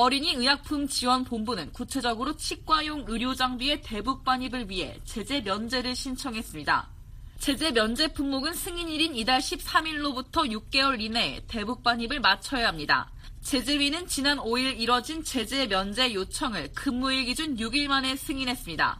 어린이의약품지원본부는 구체적으로 치과용 의료장비의 대북 반입을 위해 제재 면제를 신청했습니다. 제재 면제 품목은 승인일인 이달 13일로부터 6개월 이내에 대북 반입을 마쳐야 합니다. 제재위는 지난 5일 이뤄진 제재 면제 요청을 근무일 기준 6일 만에 승인했습니다.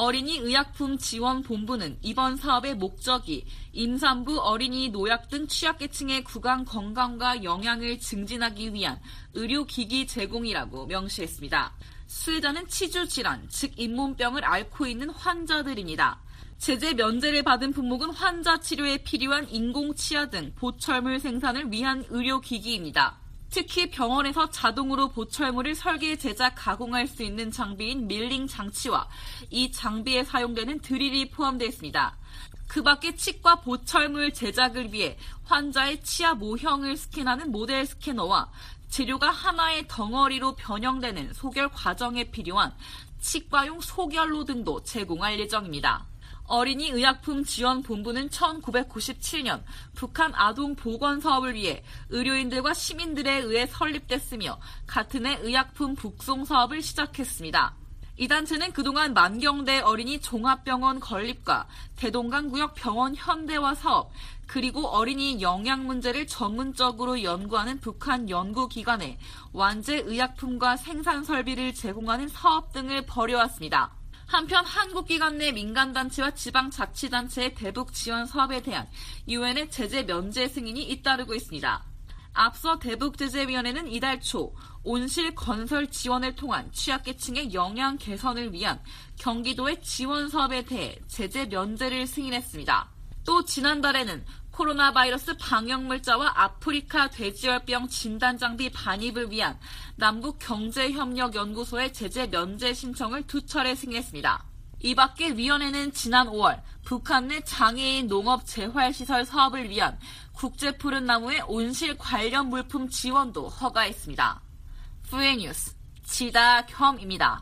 어린이의약품지원본부는 이번 사업의 목적이 임산부, 어린이, 노약 등 취약계층의 구강 건강과 영양을 증진하기 위한 의료기기 제공이라고 명시했습니다. 수혜자는 치주질환, 즉 잇몸병을 앓고 있는 환자들입니다. 제재 면제를 받은 품목은 환자 치료에 필요한 인공치아 등 보철물 생산을 위한 의료기기입니다. 특히 병원에서 자동으로 보철물을 설계, 제작, 가공할 수 있는 장비인 밀링 장치와 이 장비에 사용되는 드릴이 포함되어 있습니다. 그 밖에 치과 보철물 제작을 위해 환자의 치아 모형을 스캔하는 모델 스캐너와 재료가 하나의 덩어리로 변형되는 소결 과정에 필요한 치과용 소결로 등도 제공할 예정입니다. 어린이 의약품 지원 본부는 1997년 북한 아동 보건 사업을 위해 의료인들과 시민들에 의해 설립됐으며 같은 해 의약품 북송 사업을 시작했습니다. 이 단체는 그동안 만경대 어린이 종합병원 건립과 대동강구역 병원 현대화 사업, 그리고 어린이 영양 문제를 전문적으로 연구하는 북한 연구기관에 완제 의약품과 생산 설비를 제공하는 사업 등을 벌여왔습니다. 한편 한국기관 내 민간단체와 지방자치단체의 대북 지원 사업에 대한 유엔의 제재 면제 승인이 잇따르고 있습니다. 앞서 대북제재위원회는 이달 초 온실 건설 지원을 통한 취약계층의 영양 개선을 위한 경기도의 지원 사업에 대해 제재 면제를 승인했습니다. 또 지난달에는 코로나 바이러스 방역물자와 아프리카 돼지열병 진단장비 반입을 위한 남북경제협력연구소의 제재 면제 신청을 2차례 승인했습니다. 이 밖에 위원회는 지난 5월 북한 내 장애인 농업 재활시설 사업을 위한 국제푸른나무의 온실 관련 물품 지원도 허가했습니다. 프레뉴스 지다겸입니다.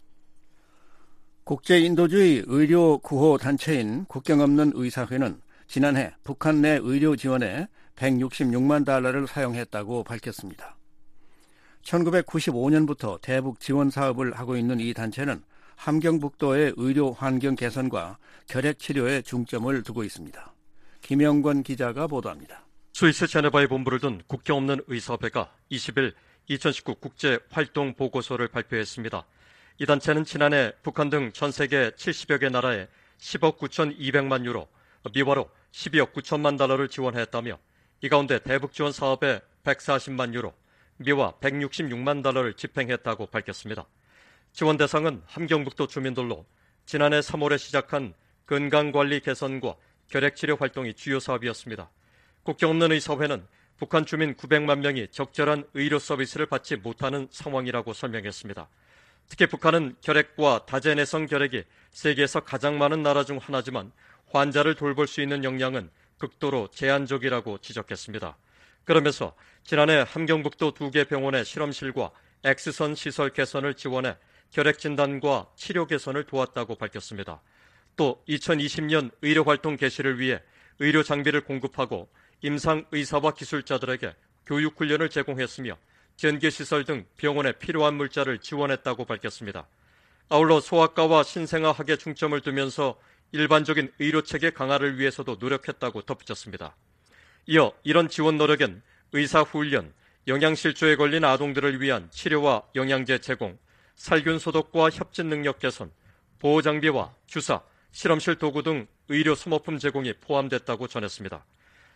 국제인도주의 의료 구호 단체인 국경 없는 의사회는 지난해 북한 내 의료 지원에 166만 달러를 사용했다고 밝혔습니다. 1995년부터 대북 지원 사업을 하고 있는 이 단체는 함경북도의 의료 환경 개선과 결핵 치료에 중점을 두고 있습니다. 김영권 기자가 보도합니다.
스위스 제네바에 본부를 둔 국경 없는 의사회가 20일 2019 국제 활동 보고서를 발표했습니다. 이 단체는 지난해 북한 등 전 세계 70여 개 나라에 10억 9,200만 유로, 미화로 12억 9천만 달러를 지원했다며 이 가운데 대북 지원 사업에 140만 유로, 미화 166만 달러를 집행했다고 밝혔습니다. 지원 대상은 함경북도 주민들로 지난해 3월에 시작한 건강관리 개선과 결핵치료 활동이 주요 사업이었습니다. 국경 없는 의사회는 북한 주민 900만 명이 적절한 의료 서비스를 받지 못하는 상황이라고 설명했습니다. 특히 북한은 결핵과 다제내성 결핵이 세계에서 가장 많은 나라 중 하나지만 환자를 돌볼 수 있는 역량은 극도로 제한적이라고 지적했습니다. 그러면서 지난해 함경북도 2개 병원의 실험실과 X선 시설 개선을 지원해 결핵 진단과 치료 개선을 도왔다고 밝혔습니다. 또 2020년 의료활동 개시를 위해 의료 장비를 공급하고 임상 의사와 기술자들에게 교육 훈련을 제공했으며 전기시설 등 병원에 필요한 물자를 지원했다고 밝혔습니다. 아울러 소아과와 신생아학에 중점을 두면서 일반적인 의료체계 강화를 위해서도 노력했다고 덧붙였습니다. 이어 이런 지원 노력엔 의사훈련, 영양실조에 걸린 아동들을 위한 치료와 영양제 제공, 살균 소독과 협진 능력 개선, 보호장비와 주사, 실험실 도구 등 의료 소모품 제공이 포함됐다고 전했습니다.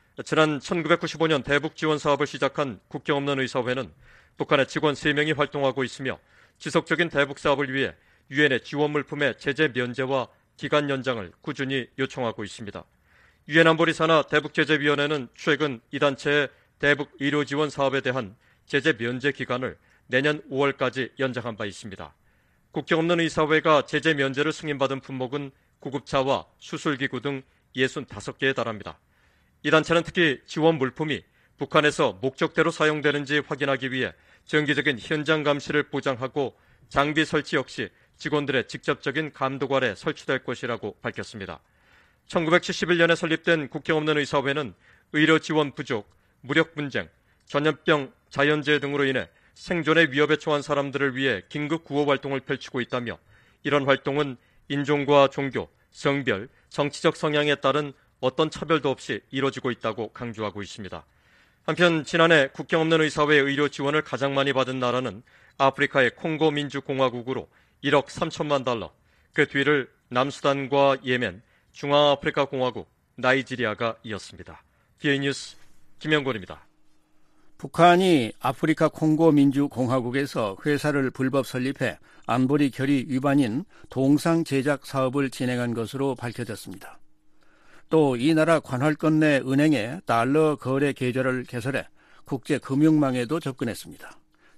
지난 1995년 대북 지원 사업을 시작한 국경 없는 의사회는 북한의 직원 3명이 활동하고 있으며 지속적인 대북 사업을 위해 유엔의 지원 물품의 제재 면제와 기간 연장을 꾸준히 요청하고 있습니다. 유엔 안보리사나 대북제재위원회는 최근 이 단체의 대북 의료 지원 사업에 대한 제재 면제 기간을 내년 5월까지 연장한 바 있습니다. 국경 없는 의사회가 제재 면제를 승인받은 품목은 구급차와 수술기구 등 65개에 달합니다. 이 단체는 특히 지원 물품이 북한에서 목적대로 사용되는지 확인하기 위해 정기적인 현장 감시를 보장하고 장비 설치 역시 직원들의 직접적인 감독 아래 설치될 것이라고 밝혔습니다. 1971년에 설립된 국경 없는 의사회는 의료 지원 부족, 무력 분쟁, 전염병, 자연재해 등으로 인해 생존의 위협에 처한 사람들을 위해 긴급 구호 활동을 펼치고 있다며 이런 활동은 인종과 종교, 성별, 정치적 성향에 따른 어떤 차별도 없이 이루어지고 있다고 강조하고 있습니다. 한편 지난해 국경 없는 의사회 의료 지원을 가장 많이 받은 나라는 아프리카의 콩고 민주공화국으로 1억 3천만 달러, 그 뒤를 남수단과 예멘, 중앙아프리카 공화국, 나이지리아가 이었습니다. BA 뉴스 김영권입니다.
북한이 아프리카 콩고 민주공화국에서 회사를 불법 설립해 안보리 결의 위반인 동상 제작 사업을 진행한 것으로 밝혀졌습니다. 또 이 나라 관할권 내 은행에 달러 거래 계좌를 개설해 국제금융망에도 접근했습니다.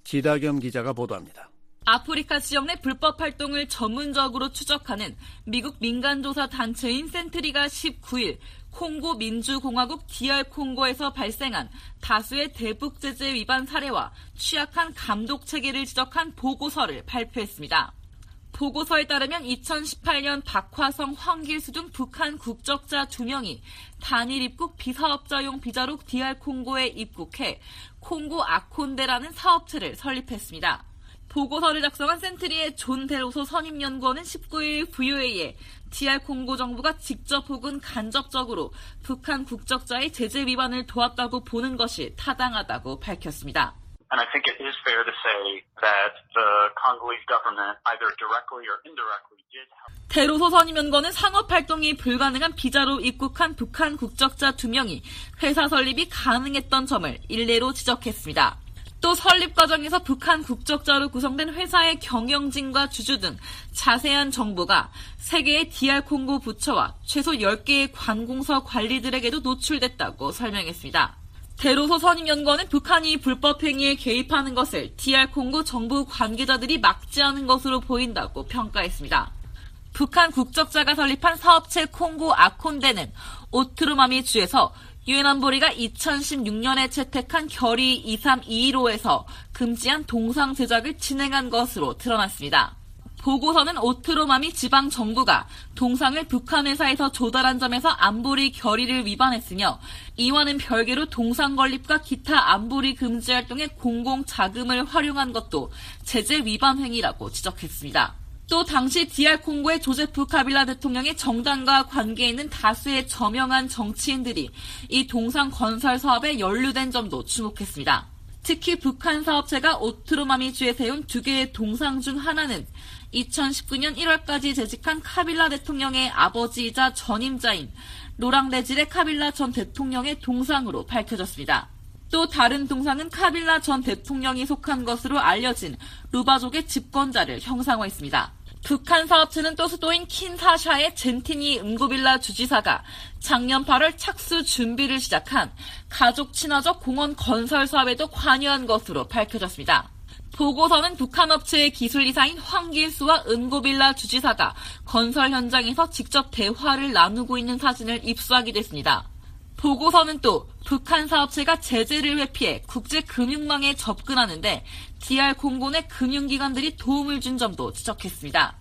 지다겸 기자가 보도합니다.
아프리카 지역 내 불법 활동을 전문적으로 추적하는 미국 민간조사 단체인 센트리가 19일 콩고 민주공화국 DR 콩고에서 발생한 다수의 대북 제재 위반 사례와 취약한 감독 체계를 지적한 보고서를 발표했습니다. 보고서에 따르면 2018년 박화성, 황길수 등 북한 국적자 2명이 단일 입국 비사업자용 비자로 DR 콩고에 입국해 콩고 아콘데라는 사업체를 설립했습니다. 보고서를 작성한 센트리의 존 데로소 선임연구원은 19일 VOA에 DR 콩고 정부가 직접 혹은 간접적으로 북한 국적자의 제재 위반을 도왔다고 보는 것이 타당하다고 밝혔습니다.
And I think it is fair to say that the Congolese government either directly or indirectly did help.
데로소 선임연구원은 상업활동이 불가능한 비자로 입국한 북한 국적자 2명이 회사 설립이 가능했던 점을 일례로 지적했습니다. 또 설립 과정에서 북한 국적자로 구성된 회사의 경영진과 주주 등 자세한 정보가 3개의 DR 콩고 부처와 최소 10개의 관공서 관리들에게도 노출됐다고 설명했습니다. 데로소 선임연구원은 북한이 불법 행위에 개입하는 것을 DR 콩고 정부 관계자들이 막지 않은 것으로 보인다고 평가했습니다. 북한 국적자가 설립한 사업체 콩고 아콘데는 오트루마미 주에서 유엔 안보리가 2016년에 채택한 결의 23215에서 금지한 동상 제작을 진행한 것으로 드러났습니다. 보고서는 오트로마미 지방정부가 동상을 북한 회사에서 조달한 점에서 안보리 결의를 위반했으며 이와는 별개로 동상 건립과 기타 안보리 금지 활동에 공공자금을 활용한 것도 제재 위반 행위라고 지적했습니다. 또 당시 DR 콩고의 조제프 카빌라 대통령의 정당과 관계 있는 다수의 저명한 정치인들이 이 동상 건설 사업에 연루된 점도 주목했습니다. 특히 북한 사업체가 오트로마미주에 세운 2개의 동상 중 하나는 2019년 1월까지 재직한 카빌라 대통령의 아버지이자 전임자인 로랑데지레 카빌라 전 대통령의 동상으로 밝혀졌습니다. 또 다른 동상은 카빌라 전 대통령이 속한 것으로 알려진 루바족의 집권자를 형상화했습니다. 북한 사업체는 또 수도인 킨사샤의 젠티니 음고빌라 주지사가 작년 8월 착수 준비를 시작한 가족 친화적 공원 건설 사업에도 관여한 것으로 밝혀졌습니다. 보고서는 북한 업체의 기술이사인 황길수와 은고빌라 주지사가 건설 현장에서 직접 대화를 나누고 있는 사진을 입수하기도 했습니다. 보고서는 또 북한 사업체가 제재를 회피해 국제금융망에 접근하는데 DR 콩고 내 금융기관들이 도움을 준 점도 지적했습니다.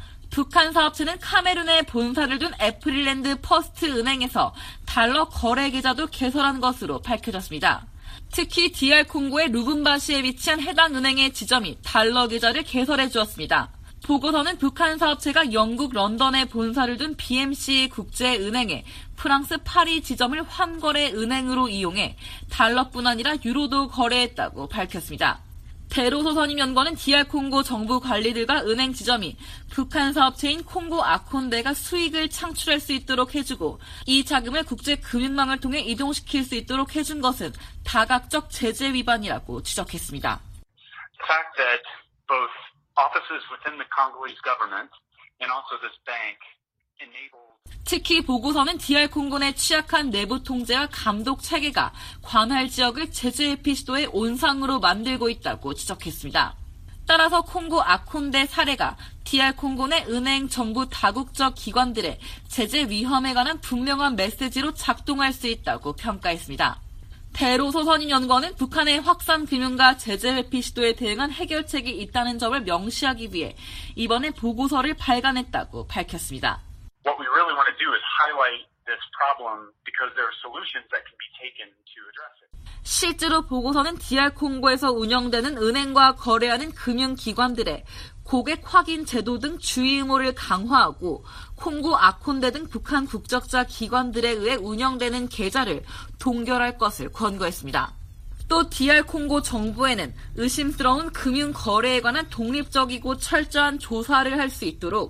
북한 사업체는 카메룬에 본사를 둔 애프릴랜드 퍼스트 은행에서 달러 거래 계좌도 개설한 것으로 밝혀졌습니다. 특히 DR 콩고의 루분바시에 위치한 해당 은행의 지점이 달러 계좌를 개설해 주었습니다. 보고서는 북한 사업체가 영국 런던에 본사를 둔 BMC 국제은행에 프랑스 파리 지점을 환거래 은행으로 이용해 달러뿐 아니라 유로도 거래했다고 밝혔습니다. 데로소 선임연구원은 DR 콩고 정부 관리들과 은행 지점이 북한 사업체인 콩고 아콘데가 수익을 창출할 수 있도록 해주고 이 자금을 국제금융망을 통해 이동시킬 수 있도록 해준 것은 다각적 제재 위반이라고 지적했습니다.
The fact that both offices within the Congolese government and also this bank enabled
특히 보고서는 DR 콩고 내 취약한 내부 통제와 감독 체계가 관할 지역을 제재 회피 시도의 온상으로 만들고 있다고 지적했습니다. 따라서 콩고 아콘데 사례가 DR 콩고 내 은행, 정부, 다국적 기관들의 제재 위험에 관한 분명한 메시지로 작동할 수 있다고 평가했습니다. 데로소 선임연구원은 북한의 확산 금융과 제재 회피 시도에 대응한 해결책이 있다는 점을 명시하기 위해 이번에 보고서를 발간했다고 밝혔습니다.
What we really want to do is highlight this problem because there are solutions that can be taken to address it.
실제로 보고서는 DR 콩고에서 운영되는 은행과 거래하는 금융기관들의 고객 확인 제도 등 주의 의무를 강화하고 콩고 아콘데 등 북한 국적자 기관들에 의해 운영되는 계좌를 동결할 것을 권고했습니다. 또 DR 콩고 정부에는 의심스러운 금융 거래에 관한 독립적이고 철저한 조사를 할 수 있도록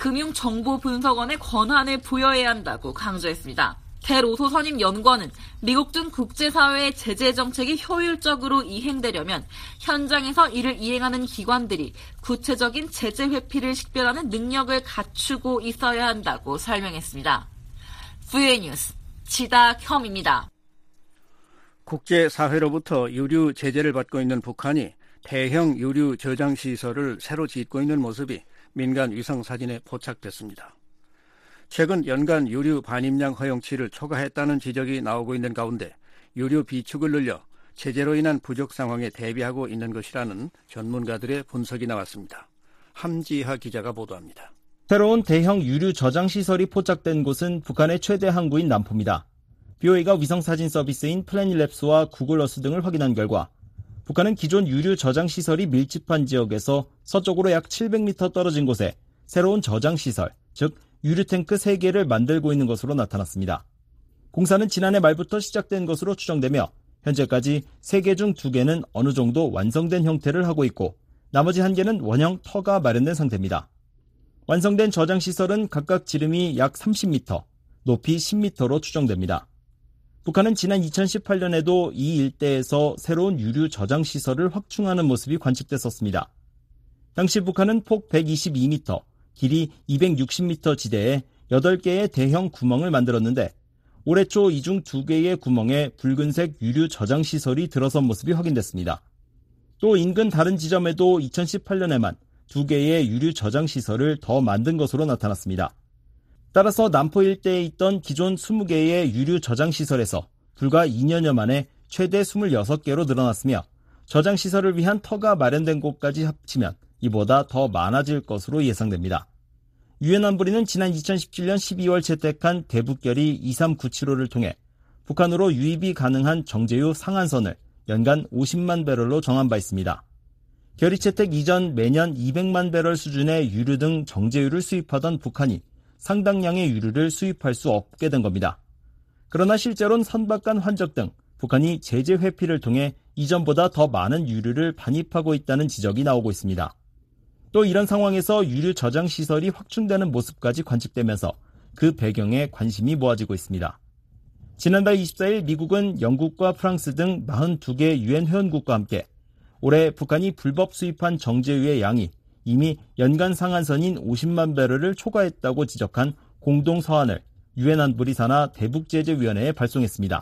금융정보분석원의 권한을 부여해야 한다고 강조했습니다. 데로소 선임 연구원은 미국 등 국제사회의 제재 정책이 효율적으로 이행되려면 현장에서 이를 이행하는 기관들이 구체적인 제재 회피를 식별하는 능력을 갖추고 있어야 한다고 설명했습니다. VOA 뉴스 지다겸입니다.
국제사회로부터 유류 제재를 받고 있는 북한이 대형 유류 저장 시설을 새로 짓고 있는 모습이 민간 위성 사진에 포착됐습니다. 최근 연간 유류 반입량 허용치를 초과했다는 지적이 나오고 있는 가운데 유류 비축을 늘려 제재로 인한 부족 상황에 대비하고 있는 것이라는 전문가들의 분석이 나왔습니다. 함지하 기자가 보도합니다.
새로운 대형 유류 저장 시설이 포착된 곳은 북한의 최대 항구인 남포입니다. BOA가 위성사진 서비스인 플래닛랩스와 구글어스 등을 확인한 결과 북한은 기존 유류 저장 시설이 밀집한 지역에서 서쪽으로 약 700m 떨어진 곳에 새로운 저장 시설, 즉 유류 탱크 3개를 만들고 있는 것으로 나타났습니다. 공사는 지난해 말부터 시작된 것으로 추정되며 현재까지 3개 중 2개는 어느 정도 완성된 형태를 하고 있고 나머지 1개는 원형 터가 마련된 상태입니다. 완성된 저장 시설은 각각 지름이 약 30m, 높이 10m로 추정됩니다. 북한은 지난 2018년에도 이 일대에서 새로운 유류 저장 시설을 확충하는 모습이 관측됐었습니다. 당시 북한은 폭 122m, 길이 260m 지대에 8개의 대형 구멍을 만들었는데 올해 초 이 중 2개의 구멍에 붉은색 유류 저장 시설이 들어선 모습이 확인됐습니다. 또 인근 다른 지점에도 2018년에만 2개의 유류 저장 시설을 더 만든 것으로 나타났습니다. 따라서 남포 일대에 있던 기존 20개의 유류 저장 시설에서 불과 2년여 만에 최대 26개로 늘어났으며 저장 시설을 위한 터가 마련된 곳까지 합치면 이보다 더 많아질 것으로 예상됩니다. 유엔 안보리는 지난 2017년 12월 채택한 대북결의 2397호를 통해 북한으로 유입이 가능한 정제유 상한선을 연간 50만 배럴로 정한 바 있습니다. 결의 채택 이전 매년 200만 배럴 수준의 유류 등 정제유를 수입하던 북한이 상당량의 유류를 수입할 수 없게 된 겁니다. 그러나 실제로는 선박간 환적 등 북한이 제재 회피를 통해 이전보다 더 많은 유류를 반입하고 있다는 지적이 나오고 있습니다. 또 이런 상황에서 유류 저장 시설이 확충되는 모습까지 관측되면서 그 배경에 관심이 모아지고 있습니다. 지난달 24일 미국은 영국과 프랑스 등 42개 유엔 회원국과 함께 올해 북한이 불법 수입한 정제유의 양이 이미 연간 상한선인 50만 배럴을 초과했다고 지적한 공동 서한을 유엔 안보리 산하 대북제재위원회에 발송했습니다.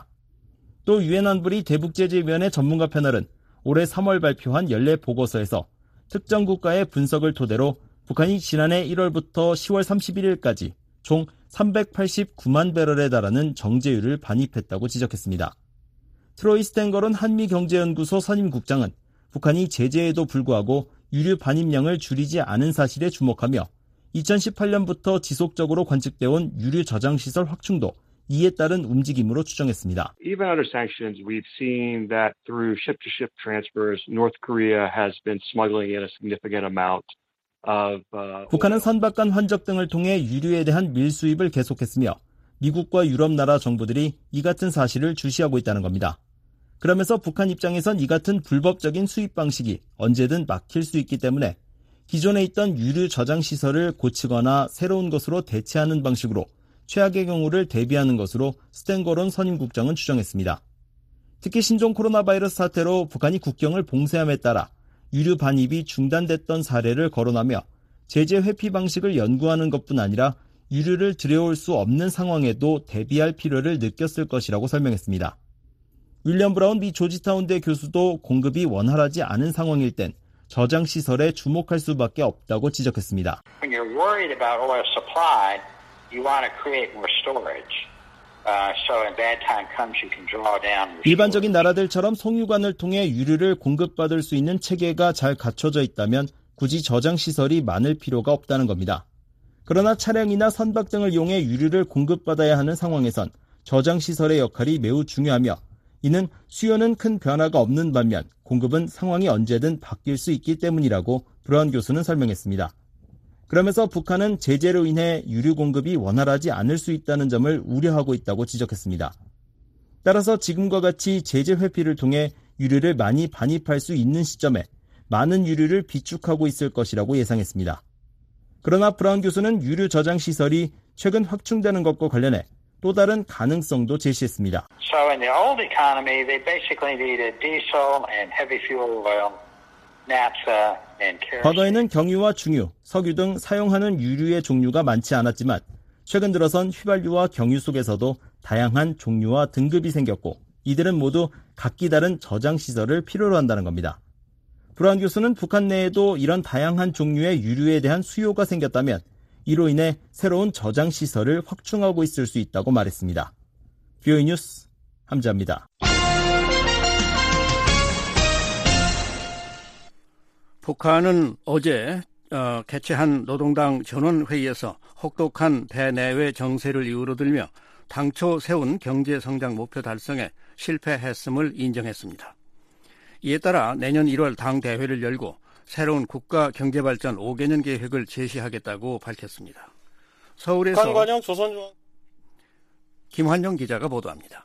또 유엔 안보리 대북제재위원회 전문가 패널은 올해 3월 발표한 연례 보고서에서 특정 국가의 분석을 토대로 북한이 지난해 1월부터 10월 31일까지 총 389만 배럴에 달하는 정제유를 반입했다고 지적했습니다. 트로이 스탠거론 한미경제연구소 선임국장은 북한이 제재에도 불구하고 유류 반입량을 줄이지 않은 사실에 주목하며 2018년부터 지속적으로 관측되어온 유류 저장시설 확충도 이에 따른 움직임으로 추정했습니다.
Even under sanctions, we've seen that through ship-to-ship transfers, North Korea has been smuggling in a significant amount of
북한은 선박간 환적 등을 통해 유류에 대한 밀수입을 계속했으며 미국과 유럽 나라 정부들이 이 같은 사실을 주시하고 있다는 겁니다. 그러면서 북한 입장에선 이 같은 불법적인 수입 방식이 언제든 막힐 수 있기 때문에 기존에 있던 유류 저장 시설을 고치거나 새로운 것으로 대체하는 방식으로 최악의 경우를 대비하는 것으로 스탠거론 선임국장은 추정했습니다. 특히 신종 코로나 바이러스 사태로 북한이 국경을 봉쇄함에 따라 유류 반입이 중단됐던 사례를 거론하며 제재 회피 방식을 연구하는 것뿐 아니라 유류를 들여올 수 없는 상황에도 대비할 필요를 느꼈을 것이라고 설명했습니다. 윌리엄 브라운 미 조지타운대 교수도 공급이 원활하지 않은 상황일 땐 저장 시설에 주목할 수밖에 없다고 지적했습니다.
When you're worried about oil supply, you want to create more storage. So when bad time comes, you can draw down.
일반적인 나라들처럼 송유관을 통해 유류를 공급받을 수 있는 체계가 잘 갖춰져 있다면 굳이 저장 시설이 많을 필요가 없다는 겁니다. 그러나 차량이나 선박 등을 이용해 유류를 공급받아야 하는 상황에선 저장 시설의 역할이 매우 중요하며 이는 수요는 큰 변화가 없는 반면 공급은 상황이 언제든 바뀔 수 있기 때문이라고 브라운 교수는 설명했습니다. 그러면서 북한은 제재로 인해 유류 공급이 원활하지 않을 수 있다는 점을 우려하고 있다고 지적했습니다. 따라서 지금과 같이 제재 회피를 통해 유류를 많이 반입할 수 있는 시점에 많은 유류를 비축하고 있을 것이라고 예상했습니다. 그러나 브라운 교수는 유류 저장 시설이 최근 확충되는 것과 관련해 또 다른 가능성도 제시했습니다.
So in the old economy, they basically needed diesel and heavy fuel oil, naphtha and kerosene.
과거에는 경유와 중유, 석유 등 사용하는 유류의 종류가 많지 않았지만 최근 들어선 휘발유와 경유 속에서도 다양한 종류와 등급이 생겼고 이들은 모두 각기 다른 저장시설을 필요로 한다는 겁니다. 브라운 교수는 북한 내에도 이런 다양한 종류의 유류에 대한 수요가 생겼다면 이로 인해 새로운 저장시설을 확충하고 있을 수 있다고 말했습니다. VOA 뉴스 함자입니다.
북한은 어제 개최한 노동당 전원회의에서 혹독한 대내외 정세를 이유로 들며 당초 세운 경제성장 목표 달성에 실패했음을 인정했습니다. 이에 따라 내년 1월 당 대회를 열고 새로운 국가 경제발전 5개년 계획을 제시하겠다고 밝혔습니다. 서울에서
북한관영 조선중앙
김환영 기자가 보도합니다.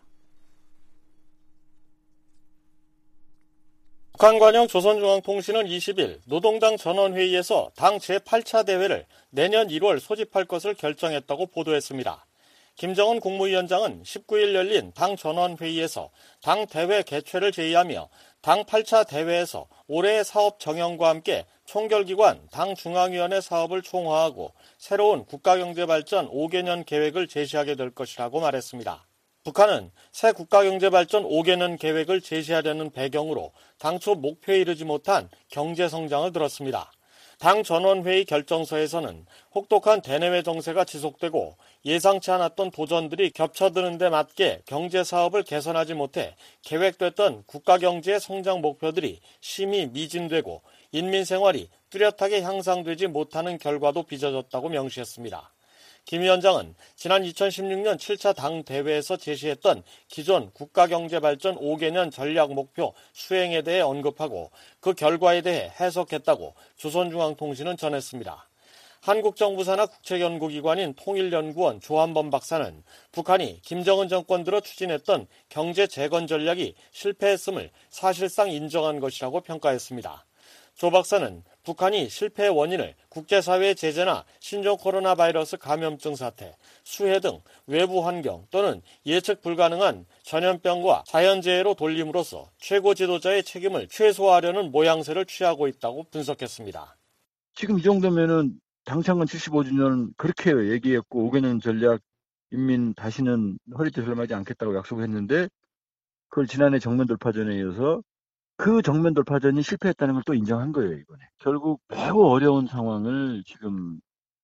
북한관영 조선중앙통신은 20일 노동당 전원회의에서 당 제8차 대회를 내년 1월 소집할 것을 결정했다고 보도했습니다. 김정은 국무위원장은 19일 열린 당 전원회의에서 당 대회 개최를 제의하며 당 8차 대회에서 올해의 사업 정형과 함께 총결기관 당 중앙위원회 사업을 총화하고 새로운 국가경제발전 5개년 계획을 제시하게 될 것이라고 말했습니다. 북한은 새 국가경제발전 5개년 계획을 제시하려는 배경으로 당초 목표에 이르지 못한 경제성장을 들었습니다. 당 전원회의 결정서에서는 혹독한 대내외 정세가 지속되고 예상치 않았던 도전들이 겹쳐드는 데 맞게 경제사업을 개선하지 못해 계획됐던 국가경제의 성장 목표들이 심히 미진되고 인민생활이 뚜렷하게 향상되지 못하는 결과도 빚어졌다고 명시했습니다. 김 위원장은 지난 2016년 7차 당 대회에서 제시했던 기존 국가경제발전 5개년 전략 목표 수행에 대해 언급하고 그 결과에 대해 해석했다고 조선중앙통신은 전했습니다. 한국 정부 산하 국책연구기관인 통일연구원 조한범 박사는 북한이 김정은 정권 들어 추진했던 경제 재건 전략이 실패했음을 사실상 인정한 것이라고 평가했습니다. 조 박사는 북한이 실패의 원인을 국제사회의 제재나 신종 코로나 바이러스 감염증 사태, 수해 등 외부 환경 또는 예측 불가능한 전염병과 자연재해로 돌림으로써 최고 지도자의 책임을 최소화하려는 모양새를 취하고 있다고 분석했습니다.
지금 이 정도면은 당창건 75주년 그렇게 얘기했고 5개년 전략 인민 다시는 허리띠 설마지 않겠다고 약속했는데 그걸 지난해 정면 돌파전에 이어서 그 정면 돌파전이 실패했다는 걸 또 인정한 거예요, 이번에. 결국 매우 어려운 상황을 지금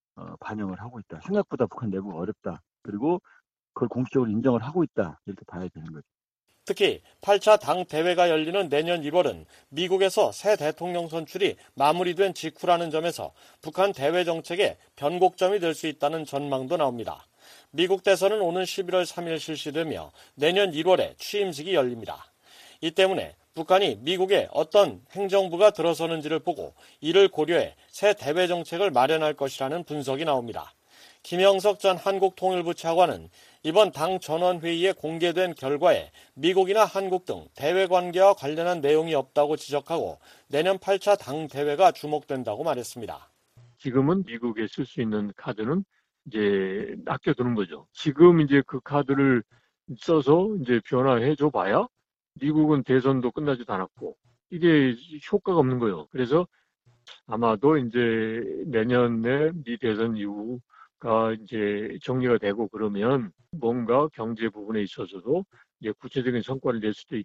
반영을 하고 있다. 생각보다 북한 내부가 어렵다. 그리고 그걸 공식적으로 인정을 하고 있다. 이렇게 봐야 되는 거죠.
특히 8차 당 대회가 열리는 내년 1월은 미국에서 새 대통령 선출이 마무리된 직후라는 점에서 북한 대외 정책의 변곡점이 될 수 있다는 전망도 나옵니다. 미국 대선은 오는 11월 3일 실시되며 내년 1월에 취임식이 열립니다. 이 때문에 북한이 미국에 어떤 행정부가 들어서는지를 보고 이를 고려해 새 대외 정책을 마련할 것이라는 분석이 나옵니다. 김영석 전 한국통일부 차관은 이번 당 전원회의에 공개된 결과에 미국이나 한국 등 대외 관계와 관련한 내용이 없다고 지적하고 내년 8차 당 대회가 주목된다고 말했습니다.
지금은 미국에 쓸 수 있는 카드는 이제 아껴두는 거죠. 지금 이제 그 카드를 써서 이제 변화해 줘 봐야 미국은 대선도 끝나지도 않았고 이게 효과가 없는 거예요. 그래서 아마도 이제 내년에 미 대선 이후가 이제 정리가 되고 그러면 뭔가 경제 부분에 있어서도 이제 구체적인 성과를 낼 수도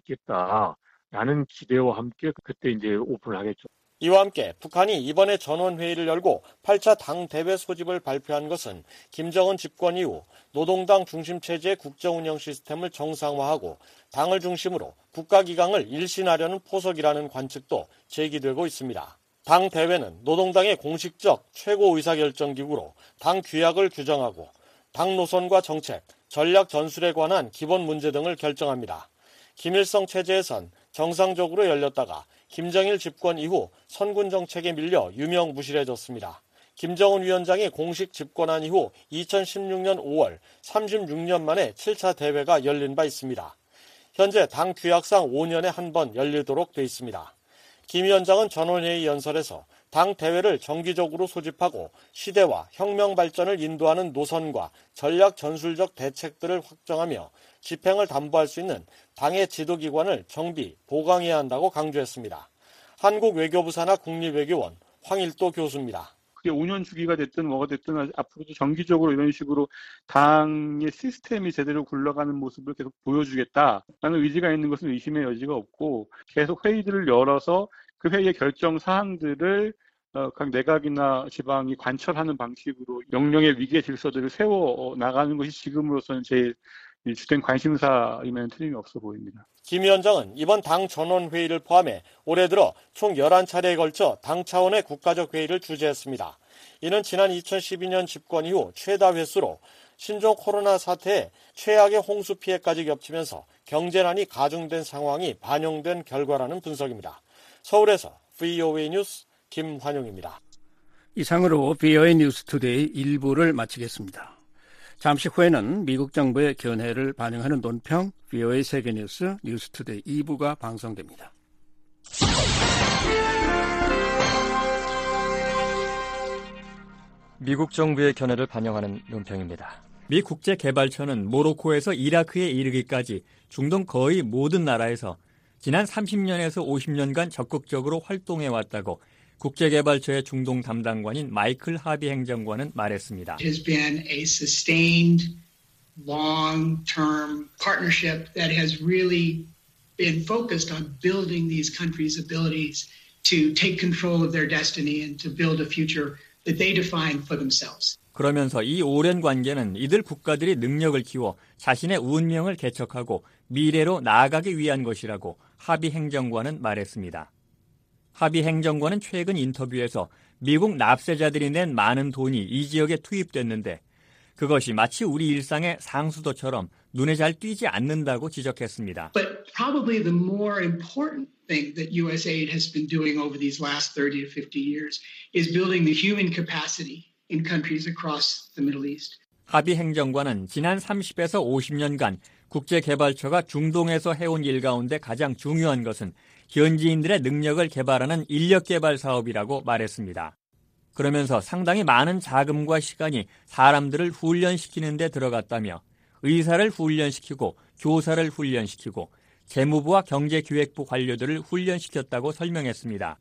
있겠다라는 기대와 함께 그때 이제 오픈을 하겠죠.
이와 함께 북한이 이번에 전원회의를 열고 8차 당 대회 소집을 발표한 것은 김정은 집권 이후 노동당 중심체제의 국정운영 시스템을 정상화하고 당을 중심으로 국가기강을 일신하려는 포석이라는 관측도 제기되고 있습니다. 당 대회는 노동당의 공식적 최고 의사결정기구로 당 규약을 규정하고 당 노선과 정책, 전략 전술에 관한 기본 문제 등을 결정합니다. 김일성 체제에선 정상적으로 열렸다가 김정일 집권 이후 선군 정책에 밀려 유명무실해졌습니다. 김정은 위원장이 공식 집권한 이후 2016년 5월 36년 만에 7차 대회가 열린 바 있습니다. 현재 당 규약상 5년에 한 번 열리도록 돼 있습니다. 김 위원장은 전원회의 연설에서 당 대회를 정기적으로 소집하고 시대와 혁명 발전을 인도하는 노선과 전략 전술적 대책들을 확정하며 집행을 담보할 수 있는 당의 지도기관을 정비, 보강해야 한다고 강조했습니다. 한국 외교부 산하 국립외교원 황일도 교수입니다.
그게 5년 주기가 됐든 뭐가 됐든 앞으로도 정기적으로 이런 식으로 당의 시스템이 제대로 굴러가는 모습을 계속 보여주겠다라는 의지가 있는 것은 의심의 여지가 없고 계속 회의들을 열어서 그 회의의 결정 사항들을 각 내각이나 지방이 관철하는 방식으로 영령의 위계 질서들을 세워 나가는 것이 지금으로서는 제일 주된 관심사이면 틀림이 없어 보입니다.
김 위원장은 이번 당 전원회의를 포함해 올해 들어 총 11차례에 걸쳐 당 차원의 국가적 회의를 주재했습니다. 이는 지난 2012년 집권 이후 최다 횟수로 신종 코로나 사태에 최악의 홍수 피해까지 겹치면서 경제난이 가중된 상황이 반영된 결과라는 분석입니다. 서울에서 VOA 뉴스 김환용입니다.
이상으로 VOA 뉴스 투데이 1부를 마치겠습니다. 잠시 후에는 미국 정부의 견해를 반영하는 논평 VOA 세계뉴스 뉴스투데이 2부가 방송됩니다.
미국 정부의 견해를 반영하는 논평입니다.
미 국제개발처는 모로코에서 이라크에 이르기까지 중동 거의 모든 나라에서 지난 30년에서 50년간 적극적으로 활동해왔다고 국제개발처의 중동 담당관인 마이클 하비 행정관은 말했습니다.
It has been a sustained, long-term partnership that has really been focused on building these countries' abilities to take control of their destiny and to build a future that they define for themselves.
그러면서 이 오랜 관계는 이들 국가들이 능력을 키워 자신의 운명을 개척하고 미래로 나아가기 위한 것이라고 하비 행정관은 말했습니다. 하비 행정관은 최근 인터뷰에서 미국 납세자들이 낸 많은 돈이 이 지역에 투입됐는데 그것이 마치 우리 일상의 상수도처럼 눈에 잘 띄지 않는다고 지적했습니다.
But probably the more important thing that USAID has been doing over these last 30 to 50 years is building the human capacity in countries across the Middle East.
하비 행정관은 지난 30에서 50년간 국제개발처가 중동에서 해온 일 가운데 가장 중요한 것은 현지인들의 능력을 개발하는 인력개발 사업이라고 말했습니다. 그러면서 상당히 많은 자금과 시간이 사람들을 훈련시키는 데 들어갔다며 의사를 훈련시키고 교사를 훈련시키고 재무부와 경제기획부 관료들을 훈련시켰다고 설명했습니다.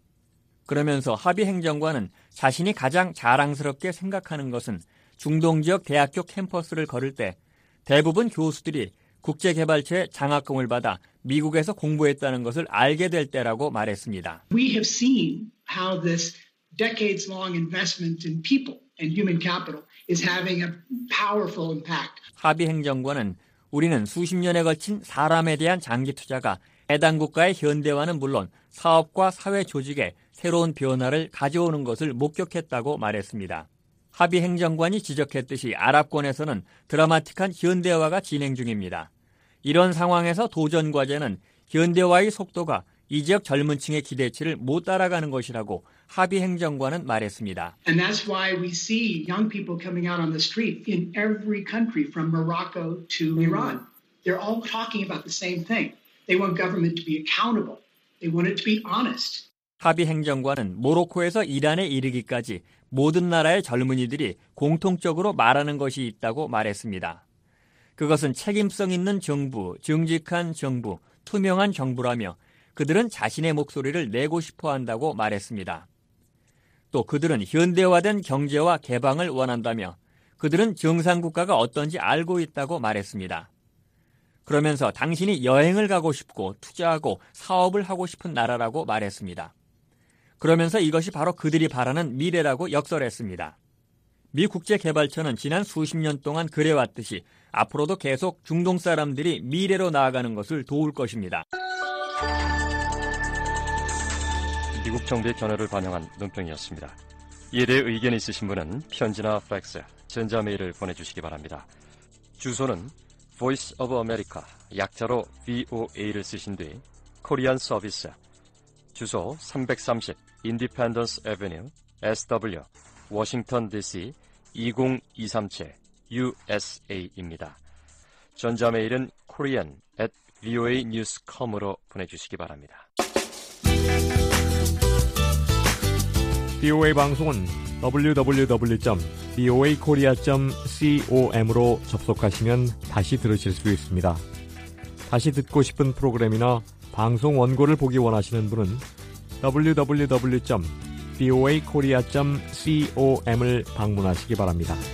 그러면서 하비 행정관은 자신이 가장 자랑스럽게 생각하는 것은 중동 지역 대학교 캠퍼스를 걸을 때 대부분 교수들이 국제개발처의 장학금을 받아 미국에서 공부했다는 것을 알게 될 때라고 말했습니다.
We have seen how this decades-long investment in people and human capital is having a powerful impact.
하비 행정관은 우리는 수십 년에 걸친 사람에 대한 장기 투자가 해당 국가의 현대화는 물론 사업과 사회 조직에 새로운 변화를 가져오는 것을 목격했다고 말했습니다. 하비 행정관이 지적했듯이 아랍권에서는 드라마틱한 현대화가 진행 중입니다. 이런 상황에서 도전 과제는 현대화의 속도가 이 지역 젊은 층의 기대치를 못 따라가는 것이라고 하비 행정관은 말했습니다.
And that's why we see young people coming out on the street in every country from Morocco to Iran. They're all talking about the same thing. They want government to be accountable. They want it to be honest.
하비 행정관은 모로코에서 이란에 이르기까지 모든 나라의 젊은이들이 공통적으로 말하는 것이 있다고 말했습니다. 그것은 책임성 있는 정부, 정직한 정부, 투명한 정부라며 그들은 자신의 목소리를 내고 싶어 한다고 말했습니다. 또 그들은 현대화된 경제와 개방을 원한다며 그들은 정상국가가 어떤지 알고 있다고 말했습니다. 그러면서 당신이 여행을 가고 싶고 투자하고 사업을 하고 싶은 나라라고 말했습니다. 그러면서 이것이 바로 그들이 바라는 미래라고 역설했습니다. 미 국제개발처는 지난 수십 년 동안 그래왔듯이 앞으로도 계속 중동 사람들이 미래로 나아가는 것을 도울 것입니다.
미국 정부의 견해를 반영한 논평이었습니다. 이에 대해 의견이 있으신 분은 편지나 팩스, 전자메일을 보내주시기 바랍니다. 주소는 Voice of America, 약자로 VOA를 쓰신 뒤 코리안 서비스, 주소 330 Independence Avenue, SW, 워싱턴 DC 20237 USA입니다. 전자메일은 korean@voanews.com으로 보내주시기 바랍니다.
VOA 방송은 www.voakorea.com으로 접속하시면 다시 들으실 수 있습니다. 다시 듣고 싶은 프로그램이나 방송 원고를 보기 원하시는 분은 www.voanews.com voakorea.com을 방문하시기 바랍니다.